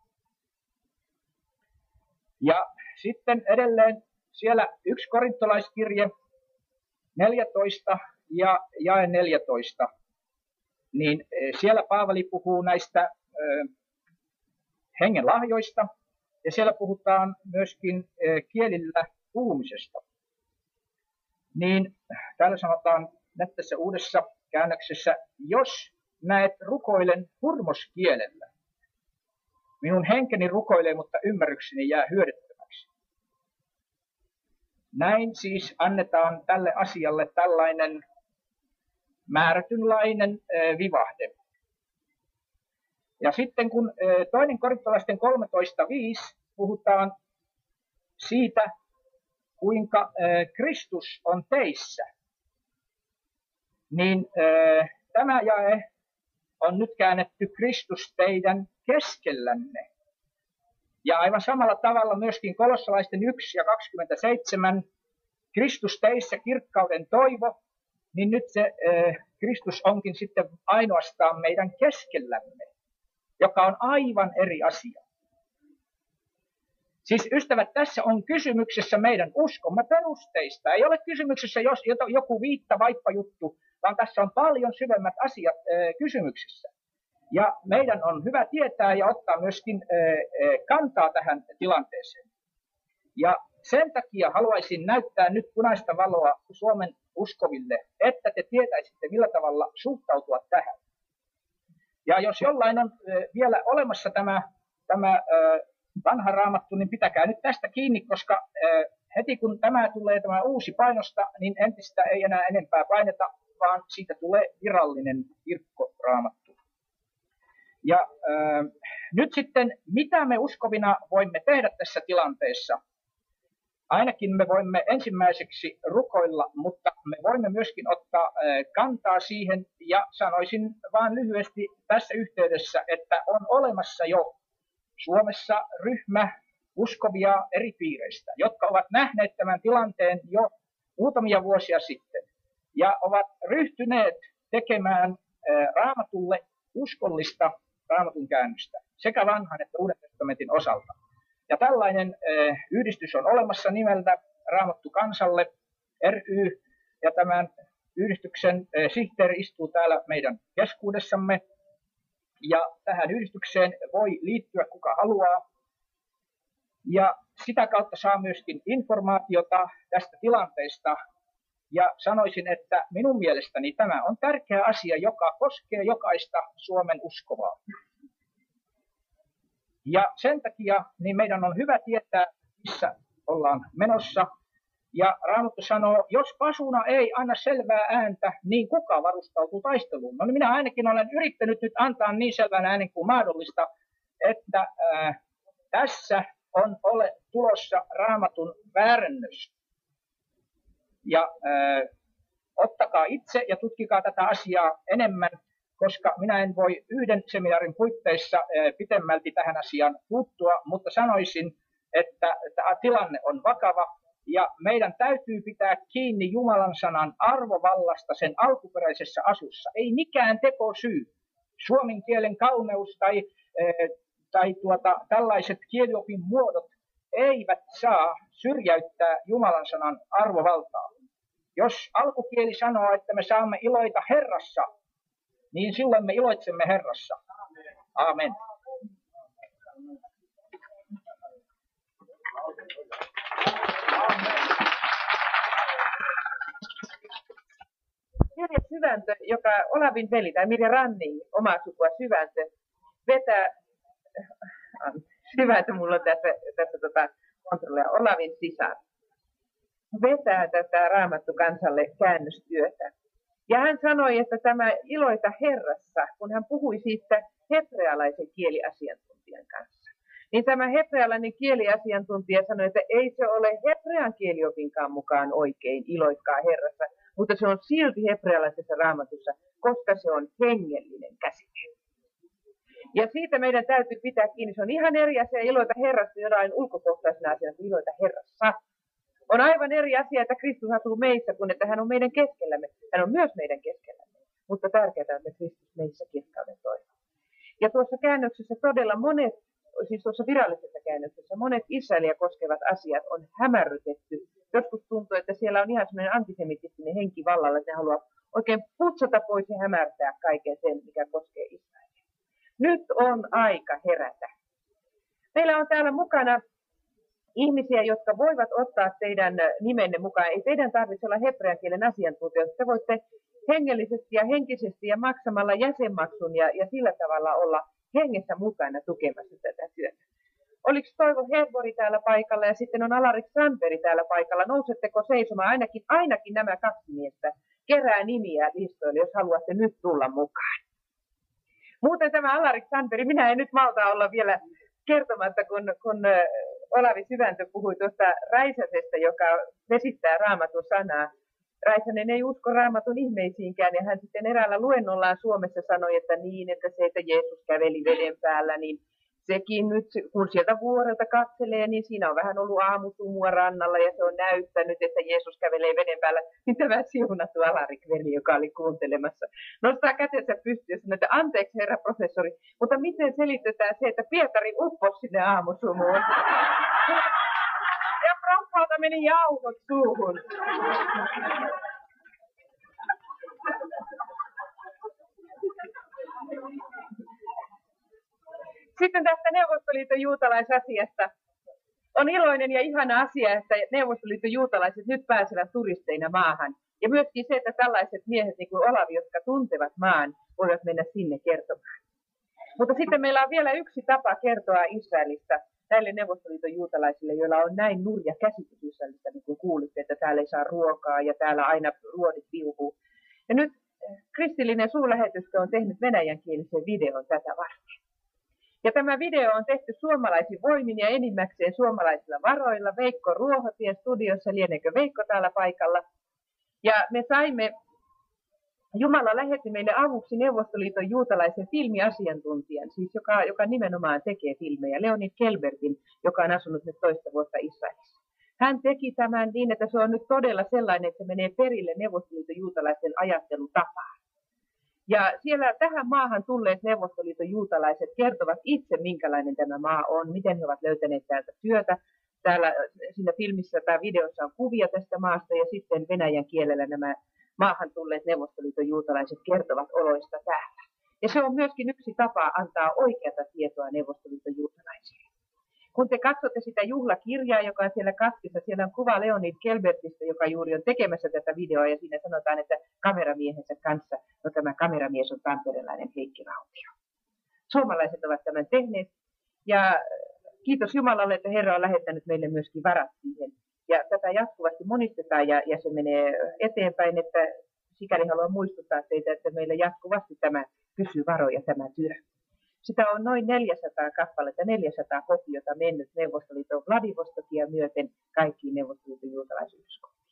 Ja sitten edelleen siellä 1 korintolaiskirje 14 ja jae 14. Niin siellä Paavali puhuu näistä hengen lahjoista ja siellä puhutaan myöskin kielillä puhumisesta. Niin täällä sanotaan tässä uudessa käännöksessä, jos näet rukoilen hurmoskielellä. Minun henkeni rukoilee, mutta ymmärrykseni jää hyödyttömäksi. Näin siis annetaan tälle asialle tällainen määrätynlainen vivahde. Ja sitten kun 2. korintolaisten 13.5 puhutaan siitä, kuinka Kristus on teissä, niin tämä jae on nyt käännetty Kristus teidän keskellänne. Ja aivan samalla tavalla myöskin Kolossalaisten 1 ja 27, Kristus teissä kirkkauden toivo, niin nyt se Kristus onkin sitten ainoastaan meidän keskellämme, joka on aivan eri asia. Siis ystävät, tässä on kysymyksessä meidän uskomme perusteista. Ei ole kysymyksessä joku viitta-vaippa-juttu, vaan tässä on paljon syvemmät asiat kysymyksessä. Ja meidän on hyvä tietää ja ottaa myöskin kantaa tähän tilanteeseen. Ja sen takia haluaisin näyttää nyt punaista valoa Suomen uskoville, että te tietäisitte, millä tavalla suhtautua tähän. Ja jos jollain on vielä olemassa tämä vanha raamattu, niin pitäkää nyt tästä kiinni, koska heti kun tämä uusi painosta, niin entistä ei enää enempää paineta, vaan siitä tulee virallinen kirkkoraamattu. Ja nyt sitten, mitä me uskovina voimme tehdä tässä tilanteessa? Ainakin me voimme ensimmäiseksi rukoilla, mutta me voimme myöskin ottaa kantaa siihen, ja sanoisin vaan lyhyesti tässä yhteydessä, että on olemassa jo Suomessa ryhmä uskovia eri piireistä, jotka ovat nähneet tämän tilanteen jo muutamia vuosia sitten, ja ovat ryhtyneet tekemään Raamatulle uskollista raamatun käännöstä, sekä vanhan että uuden testamentin osalta. Ja tällainen yhdistys on olemassa nimeltä Raamattu kansalle ry, ja tämän yhdistyksen sihteeri istuu täällä meidän keskuudessamme. Ja tähän yhdistykseen voi liittyä kuka haluaa. Ja sitä kautta saa myöskin informaatiota tästä tilanteesta. Ja sanoisin, että minun mielestäni tämä on tärkeä asia, joka koskee jokaista Suomen uskovaa. Ja sen takia niin meidän on hyvä tietää, missä ollaan menossa. Ja Raamattu sanoo, jos pasuna ei anna selvää ääntä, niin kuka varustautuu taisteluun? No niin minä ainakin olen yrittänyt nyt antaa niin selvän äänen kuin mahdollista, että tässä on tulossa Raamatun väärennös. Ja ottakaa itse ja tutkikaa tätä asiaa enemmän, koska minä en voi yhden seminaarin puitteissa pitemmälti tähän asiaan puuttua, mutta sanoisin, että tämä tilanne on vakava ja meidän täytyy pitää kiinni Jumalan sanan arvovallasta sen alkuperäisessä asussa. Ei mikään tekosyy, suomen kielen kauneus tai tällaiset kieliopin muodot eivät saa syrjäyttää Jumalan sanan arvovaltaa. Jos alkukieli sanoo, että me saamme iloita Herrassa, niin silloin me iloitsemme Herrassa. Aamen. Mirja Syväntö, joka Olavin veli, tai Mirja Ranning, omaa sukua Syväntö, vetää, Syväntö mulla on tässä kontrollia, Olavin sisar, vetää tätä Raamattu kansalle käännöstyötä. Ja hän sanoi, että tämä iloita Herrassa, kun hän puhui siitä hebrealaisen kieliasiantuntijan kanssa, niin tämä hebrealainen kieliasiantuntija sanoi, että ei se ole hebrean kieliopinkaan mukaan oikein iloitkaa Herrassa, mutta se on silti hebrealaisessa Raamatussa, koska se on hengellinen käsite. Ja siitä meidän täytyy pitää kiinni. Se on ihan eri asia iloita Herrasta jonain ulkokohtaisena asiana kuin iloita Herrassa. On aivan eri asia, että Kristus asuu meissä, kuin että hän on meidän keskellämme. Hän on myös meidän keskellämme, mutta tärkeää on, että Kristus meissä kirkkauden toivo. Ja tuossa käännöksessä todella monet, siis tuossa virallisessa käännöksessä, monet Israelia koskevat asiat on hämärrytetty. Joskus tuntuu, että siellä on ihan sellainen antisemitistinen henki vallalla, että ne haluaa oikein putsata pois ja hämärtää kaiken sen, mikä koskee Israelia. Nyt on aika herätä. Meillä on täällä mukana ihmisiä, jotka voivat ottaa teidän nimenne mukaan. Ei teidän tarvitse olla hebrean kielen asiantuntijoita. Te voitte hengellisesti ja henkisesti ja maksamalla jäsenmaksun ja sillä tavalla olla hengessä mukana tukemassa tätä työtä. Oliko Toivo Hedborg täällä paikalla ja sitten on Alarik Sandberg täällä paikalla? Nousetteko seisomaan? Ainakin nämä kaksi miestä kerää nimiä listoille, jos haluatte nyt tulla mukaan. Muuten tämä Alarik Sandberg, minä en nyt malta olla vielä kertomatta, kun Olavi Syväntö puhui tuosta Räisäsestä, joka vesittää Raamatun sanaa. Räisänen ei usko Raamatun ihmeisiinkään, ja hän sitten eräällä luennollaan Suomessa sanoi, että niin, että se, että Jeesus käveli veden päällä, niin sekin nyt, kun sieltä vuorelta katselee, niin siinä on vähän ollut aamusumua rannalla, ja se on näyttänyt, että Jeesus kävelee veden päällä. Niin tämä siunattu Alarik-veli, joka oli kuuntelemassa, nostaa kätensä pystyyn ja sanoo, että anteeksi herra professori, mutta miten selitetään se, että Pietari upposi sinne aamusumuun? Ja proffalta meni jauhot suuhun. Sitten tästä Neuvostoliiton juutalaisasiasta. On iloinen ja ihana asia, että Neuvostoliiton juutalaiset nyt pääsevät turisteina maahan. Ja myöskin se, että tällaiset miehet niin kuin Olavi, jotka tuntevat maan, voivat mennä sinne kertomaan. Mutta sitten meillä on vielä yksi tapa kertoa Israelista näille Neuvostoliiton juutalaisille, joilla on näin nurja käsitys Israelista, niin kuin kuulitte, että täällä ei saa ruokaa ja täällä aina ruodit viuhuu. Ja nyt kristillinen suurlähetystö on tehnyt venäjänkielisen videon tätä varten. Ja tämä video on tehty suomalaisin voimin ja enimmäkseen suomalaisilla varoilla. Veikko Ruohotien studiossa, lieneekö Veikko täällä paikalla. Ja me saimme, Jumala lähetti meille avuksi Neuvostoliiton juutalaisen filmiasiantuntijan, siis joka nimenomaan tekee filmejä, Leonid Kelbertin, joka on asunut nyt toista vuotta Israelissa. Hän teki tämän niin, että se on nyt todella sellainen, että se menee perille Neuvostoliiton juutalaisen ajattelutapaan. Ja siellä tähän maahan tulleet Neuvostoliiton juutalaiset kertovat itse, minkälainen tämä maa on, miten he ovat löytäneet täältä työtä. Täällä siinä filmissä tai videossa on kuvia tästä maasta ja sitten venäjän kielellä nämä maahan tulleet Neuvostoliiton juutalaiset kertovat oloista täällä. Ja se on myöskin yksi tapa antaa oikeata tietoa Neuvostoliiton juutalaisille. Kun te katsotte sitä juhlakirjaa, joka on siellä kaskissa, siellä on kuva Leonid Kelbertistä, joka juuri on tekemässä tätä videoa, ja siinä sanotaan, että kameramiehensä kanssa, no tämä kameramies on tamperelainen Heikki Rautio. Suomalaiset ovat tämän tehneet, ja kiitos Jumalalle, että Herra on lähettänyt meille myöskin varat siihen. Ja tätä jatkuvasti monistetaan, ja se menee eteenpäin, että sikäli haluan muistuttaa teitä, että meillä jatkuvasti tämä pysyy varoja tämä työ. Sitä on noin 400 kappaletta, 400 kopiota mennyt Neuvostoliiton Vladivostokia myöten kaikkiin Neuvostoliiton juutalaisyhdyskuntiin.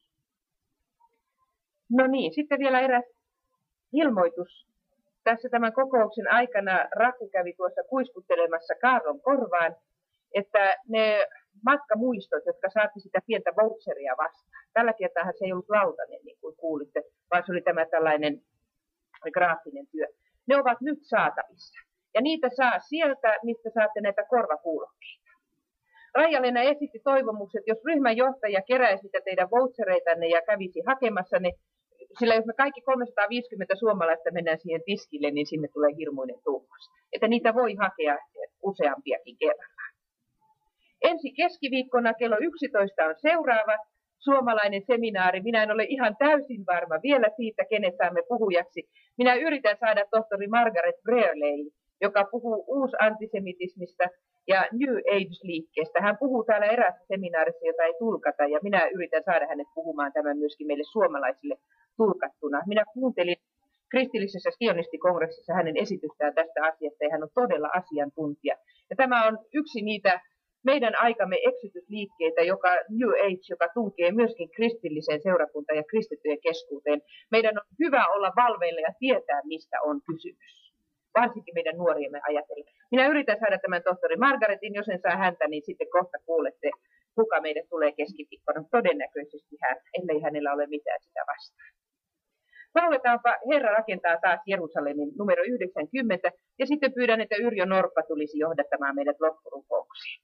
No niin, sitten vielä eräs ilmoitus. Tässä tämän kokouksen aikana Raku kävi tuossa kuiskuttelemassa Kaarlon korvaan, että ne matkamuistot, jotka saatiin sitä pientä voucheria vastaan. Tällä kertaa se ei ollut lautanen, niin kuin kuulitte, vaan se oli tämä tällainen graafinen työ. Ne ovat nyt saatavissa. Ja niitä saa sieltä, mistä saatte näitä korvakuulokkeita. Raija-Leena esitti toivomukset, että jos ryhmänjohtaja keräisi niitä teidän vouchereitanne ja kävisi hakemassa ne, sillä jos me kaikki 350 suomalaista mennään siihen tiskille, niin sinne tulee hirmuinen tuumus. Että niitä voi hakea useampiakin kerrallaan. Ensi keskiviikkona kello 11 on seuraava suomalainen seminaari. Minä en ole ihan täysin varma vielä siitä, kenet saamme puhujaksi. Minä yritän saada tohtori Margaret Brearley, joka puhuu uusantisemitismistä ja New Age-liikkeestä. Hän puhuu täällä eräässä seminaarissa, jota ei tulkata, ja minä yritän saada hänet puhumaan tämän myöskin meille suomalaisille tulkattuna. Minä kuuntelin kristillisessä sionistikongressissa hänen esitystään tästä asiasta, ja hän on todella asiantuntija. Ja tämä on yksi niitä meidän aikamme eksytysliikkeitä, joka New Age, joka tunkee myöskin kristilliseen seurakuntaan ja kristittyjen keskuuteen. Meidän on hyvä olla valveilla ja tietää, mistä on kysymys. Varsinkin meidän nuoriemme ajatellen. Minä yritän saada tämän tohtori Margaretin, jos en saa häntä, niin sitten kohta kuulette, kuka meille tulee keskiviikkona. Todennäköisesti hän, ellei hänellä ole mitään sitä vastaan. Lauletaanpa Herra rakentaa taas Jerusalemin numero 90, ja sitten pyydän, että Yrjö Norppa tulisi johdattamaan meidät loppurukouksiin.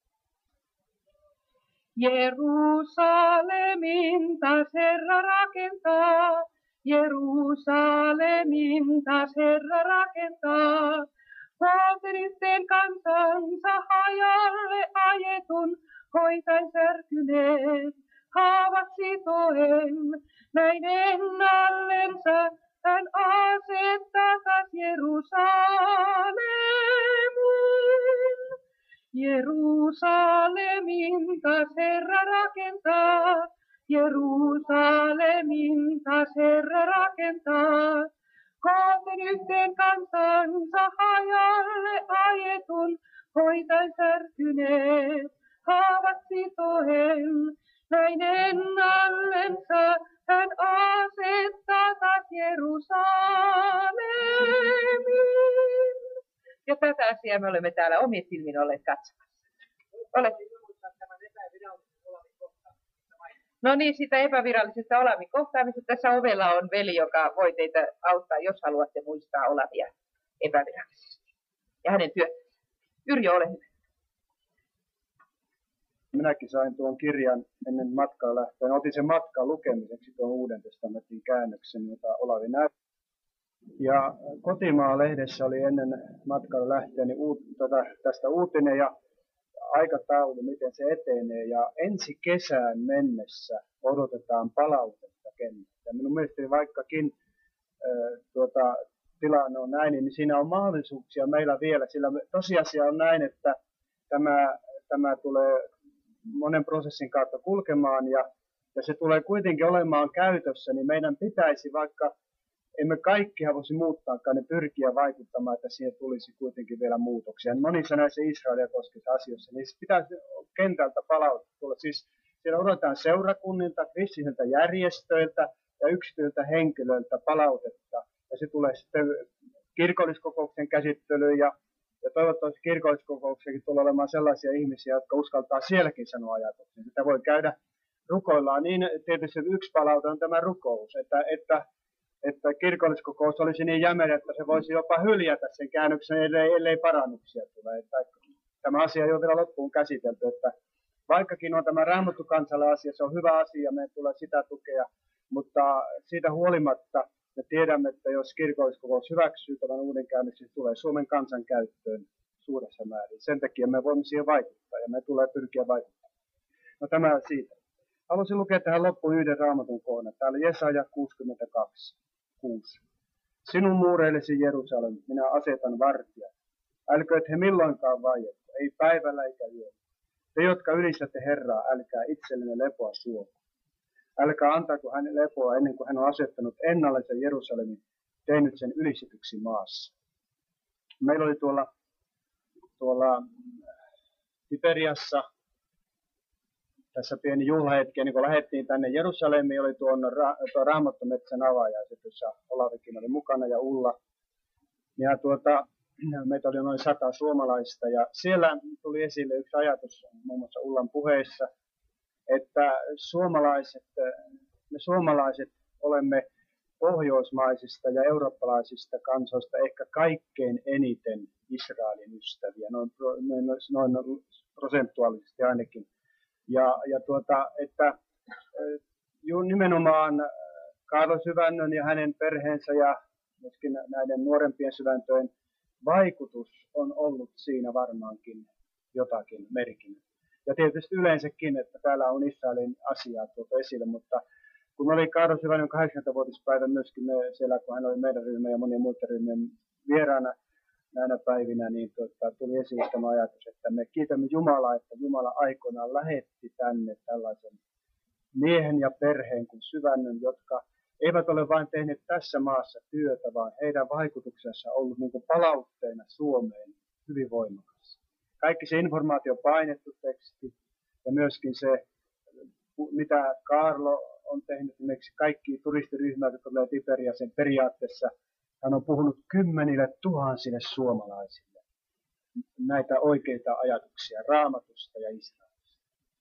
Jerusalemin taas Herra rakentaa, Jerusalemin taas Herra rakentaa. Huolten yhteen kansansa hajalle ajetun, hoitain särkyneet, haavat sitoen. Näin ennallensa hän asettaa taas Jerusalemin. Jerusalemin taas Herra rakentaa, Jerusalemin taas Herra rakentaa. Kooten yhteen kansansa hajalle ajetun, hoitain särkyneet, haavat sitoen. Näin ennallensa hän asettaa taas Jerusalemin. Ja tätä asiaa me olemme täällä omin silmin olleet katsomassa. No niin, sitä epävirallisesta Olavin kohtaamisesta. Tässä ovella on veli, joka voi teitä auttaa, jos haluatte muistaa Olavia epävirallisesti. Ja hänen työtänsä. Yrjö, ole hyvä. Minäkin sain tuon kirjan ennen matkaa lähtöön. Otin sen matkaan lukemiseksi tuon Uuden testamentin käännöksen, jota Olavi näytti. Ja Kotimaa-lehdessä oli ennen matkaa lähtöön tästä uutinen ja aikataulu, miten se etenee. Ja ensi kesään mennessä odotetaan palautetta kentältä. Minun mielestäni vaikkakin tilanne on näin, niin siinä on mahdollisuuksia meillä vielä. Sillä tosiasia on näin, että tämä tulee monen prosessin kautta kulkemaan ja se tulee kuitenkin olemaan käytössä, niin meidän pitäisi, vaikka emme kaikkia voisi muuttaakaan, niin pyrkiä vaikuttamaan, että siihen tulisi kuitenkin vielä muutoksia. Monissa näissä Israelia koskevissa asioissa, niin pitäisi kentältä palautetta tulla. Siis siellä odotetaan seurakunnilta, kristillisiltä järjestöiltä ja yksityisiltä henkilöiltä palautetta. Ja se tulee sitten kirkolliskokouksen käsittelyyn ja toivottavasti kirkolliskokouksessakin tulee olemaan sellaisia ihmisiä, jotka uskaltaa sielläkin sanoa ajatuksia. Sitä voi käydä rukoillaan. Niin tietysti yksi palaute on tämä rukous, että kirkolliskokous olisi niin jämerä, että se voisi jopa hyljätä sen käännöksen, ellei parannuksia tule. Että tämä asia ei ole vielä loppuun käsitelty. Että vaikkakin on tämä Raamattu kansalle asia, se on hyvä asia, meidän tulee sitä tukea, mutta siitä huolimatta me tiedämme, että jos kirkolliskokous hyväksyy tämän uuden käännöksen, se tulee Suomen kansan käyttöön suuressa määrin. Sen takia me voimme siihen vaikuttaa ja me tulee pyrkiä vaikuttamaan. No tämä siitä. Haluaisin lukea tähän loppuun yhden Raamatun kohdan. Täällä Jesaja 62, 6. Sinun muureillesi Jerusalem, minä asetan vartijat. Älkööt he milloinkaan vaiettu, ei päivällä eikä yöllä. Te, jotka ylistätte Herraa, älkää itsellenne lepoa suoko. Älkää antako hänen lepoa ennen kuin hän on asettanut ennallensa Jerusalemin, tehnyt sen ylistetyksi maassa. Meillä oli tuolla Tiberiassa tässä pieni juhlahetki, niin kun lähdettiin tänne Jerusalemiin, oli tuo Raamattometsän avajaiset, jossa Olavikin oli mukana ja Ulla. Ja meitä oli noin 100 suomalaista ja siellä tuli esille yksi ajatus muun muassa Ullan puheessa, että me suomalaiset olemme pohjoismaisista ja eurooppalaisista kansoista ehkä kaikkein eniten Israelin ystäviä, noin prosentuaalisesti ainakin. Että nimenomaan Kaarlo Syvännön ja hänen perheensä ja myöskin näiden nuorempien syväntöjen vaikutus on ollut siinä varmaankin jotakin merkinnyt. Ja tietysti yleensäkin, että täällä on Israelin asiaa tuota esille, mutta kun oli Kaarlo Syvännön 80-vuotispäivä myöskin siellä, kun hän oli meidän ryhmän ja monien muiden ryhmien vieraana näinä päivinä, niin tuli esiin tämä ajatus, että me kiitämme Jumalaa, että Jumala aikoinaan lähetti tänne tällaisen miehen ja perheen kuin Syvännön, jotka eivät ole vain tehneet tässä maassa työtä, vaan heidän vaikutuksensa on ollut niin kuin palautteena Suomeen hyvin voimakas. Kaikki se informaatio painettu teksti ja myöskin se, mitä Kaarlo on tehnyt, esimerkiksi kaikki turistiryhmät, jotka tulee Tiberiasen periaatteessa, hän on puhunut 10 000 suomalaisille näitä oikeita ajatuksia Raamatusta ja Israelista.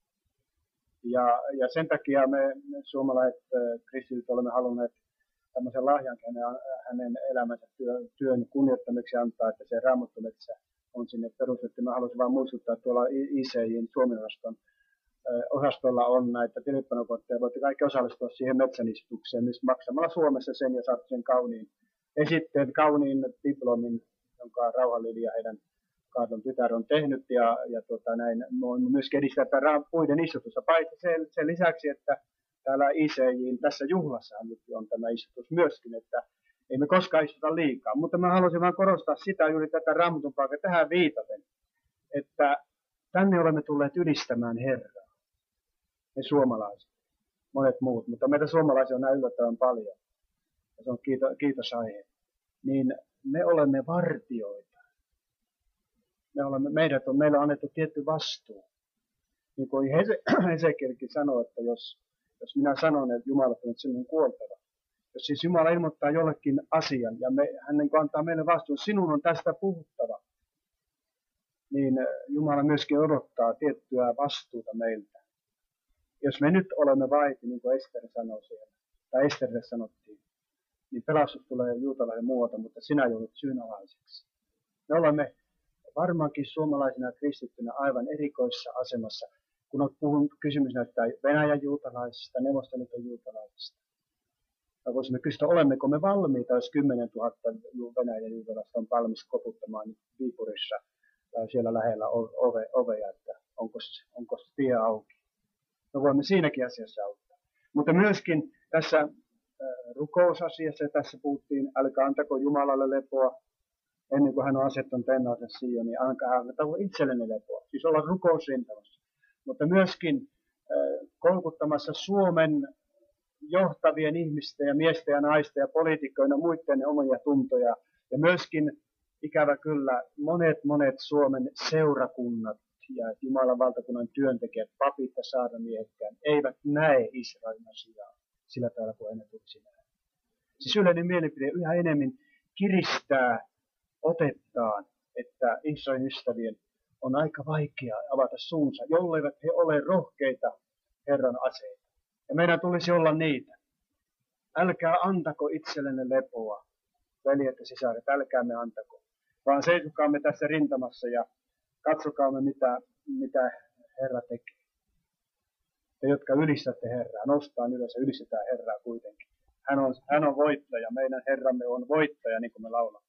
Ja sen takia me suomalaiset kristityt olemme halunneet tämmöisen lahjan hänen elämänsä työn kunnioittamiksi antaa, että se Raamattometsä on sinne perustettu. Mä haluaisin vain muistuttaa, että tuolla ICJ:n Suomen osastolla on näitä tilipanokortteja. Voitte kaikki osallistua siihen metsänistutukseen, missä maksamalla Suomessa sen ja saatte sen kauniin diplomin, jonka Rauhanlili ja heidän Kaarlon tytär on tehnyt. Näin on myös edistää puiden istutusta. Paitsi sen lisäksi, että täällä ICJ:n tässä juhlassa nyt on tämä istutus myöskin, että ei me koskaan istuta liikaa. Mutta mä haluaisin vain korostaa sitä juuri tätä Raamatun paikkaa tähän viitaten, että tänne olemme tulleet ylistämään Herraa. Me suomalaiset, monet muut, mutta meitä suomalaisia on näin yllättävän paljon. Ja se on kiitosaihe. Niin me olemme vartioita. Meillä on annettu tietty vastuu. Niin kuin Hesekielkin sanoi, että jos minä sanon, että Jumala on sinun kuoltava. Jos siis Jumala ilmoittaa jollekin asian ja hän niin antaa meille vastuun, sinun on tästä puhuttava, niin Jumala myöskin odottaa tiettyä vastuuta meiltä. Jos me nyt olemme vaiti, niin kuin Ester sanoi siellä, tai Esterille sanottiin, niin pelastus tulee juutalaisen muualta, mutta sinä joudut syynalaiseksi. Me olemme varmaankin suomalaisina kristittynä aivan erikoisessa asemassa, kun on kysymys näyttää Venäjän juutalaisista, Neuvostoliiton juutalaisista. Ja voisimme kysyä, olemmeko me valmiita, jos 10 000 Venäjän juutalaista on valmis koputtamaan Viipurissa tai siellä lähellä ovea, että onko tie auki. Me voimme siinäkin asiassa auttaa. Mutta myöskin tässä rukousasiassa, tässä puhuttiin, älkää antako Jumalalle lepoa, ennen kuin hän on asettanut ennalta siihen, niin antako itsellenne lepoa. Siis olla rukousrintamassa. Mutta myöskin kolkuttamassa Suomen johtavien ihmisten ja miesten ja naisten ja poliitikkoina muiden omia tuntoja. Ja myöskin ikävä kyllä monet Suomen seurakunnat ja Jumalan valtakunnan työntekijät, papit ja saarnamiehetkään, eivät näe Israelin asiaa sillä tavalla kuin ennen tulisi nähdä. Siis yleinen mielipide yhä enemmän kiristää otettaan, että Israelin ystävien on aika vaikea avata suunsa, jolleivät he ole rohkeita Herran aseita. Ja meidän tulisi olla niitä. Älkää antako itsellenne lepoa, veljet ja sisaret, älkäämme antako. Vaan seisokaamme tässä rintamassa ja katsokaamme, mitä Herra tekee. Te, jotka ylistätte Herraa, nostaan ylös ja ylistetään Herraa kuitenkin. Hän on voittaja, meidän Herramme on voittaja, niin kuin me laulamme.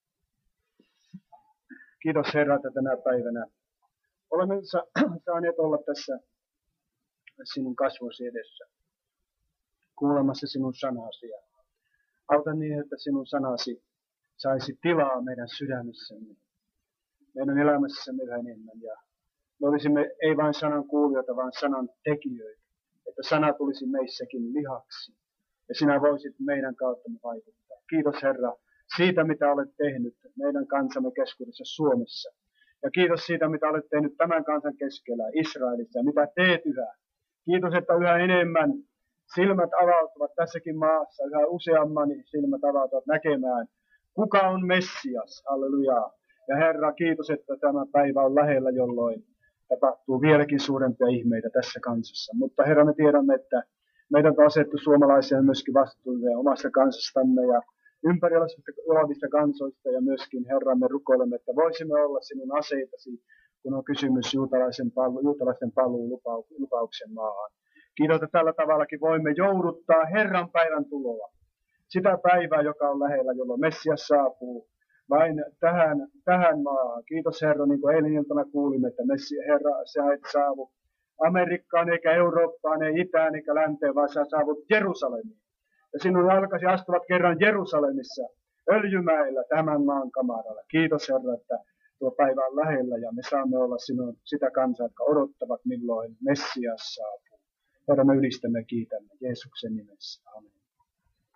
Kiitos Herra, että tänä päivänä olemme saaneet olla tässä sinun kasvosi edessä, kuulemassa sinun sanasi. Auta niin, että sinun sanasi saisi tilaa meidän sydämissämme, meidän elämässämme yhä enemmän. Ja me olisimme ei vain sanan kuulijoita, vaan sanan tekijöitä, että sana tulisi meissäkin lihaksi. Ja sinä voisit meidän kauttamme vaikuttaa. Kiitos Herra siitä, mitä olet tehnyt meidän kansamme keskuudessa Suomessa. Ja kiitos siitä, mitä olet tehnyt tämän kansan keskellä Israelissa ja mitä teet yhä. Kiitos, että yhä enemmän silmät avautuvat tässäkin maassa, yhä useamman silmät avautuvat näkemään, kuka on Messias, halleluja. Ja Herra, kiitos, että tämä päivä on lähellä, jolloin tapahtuu vieläkin suurempia ihmeitä tässä kansassa. Mutta Herra, me tiedämme, että meidän on asettu suomalaisia myöskin vastuulle omasta kansastamme ja ympäri olevista kansoista ja myöskin Herra, me rukoilemme, että voisimme olla sinun aseitasi, kun on kysymys juutalaisten paluu lupauksen maahan. Kiitos, että tällä tavallakin voimme jouduttaa Herran päivän tuloa. Sitä päivää, joka on lähellä, jolloin Messias saapuu vain tähän maahan. Kiitos Herra, niin kuin eilen iltana kuulimme, että Herra, sä et saavu Amerikkaan eikä Eurooppaan, ei itään eikä länteen, vaan sä saavut Jerusalemiin. Ja sinun jalkasi astuvat kerran Jerusalemissa, Öljymäellä, tämän maan kamaralla. Kiitos Herra, että tuo päivä on lähellä ja me saamme olla sinun sitä kansaa, jotka odottavat milloin Messias saapuu. Herra, me ylistämme ja kiitämme Jeesuksen nimessä. Amen.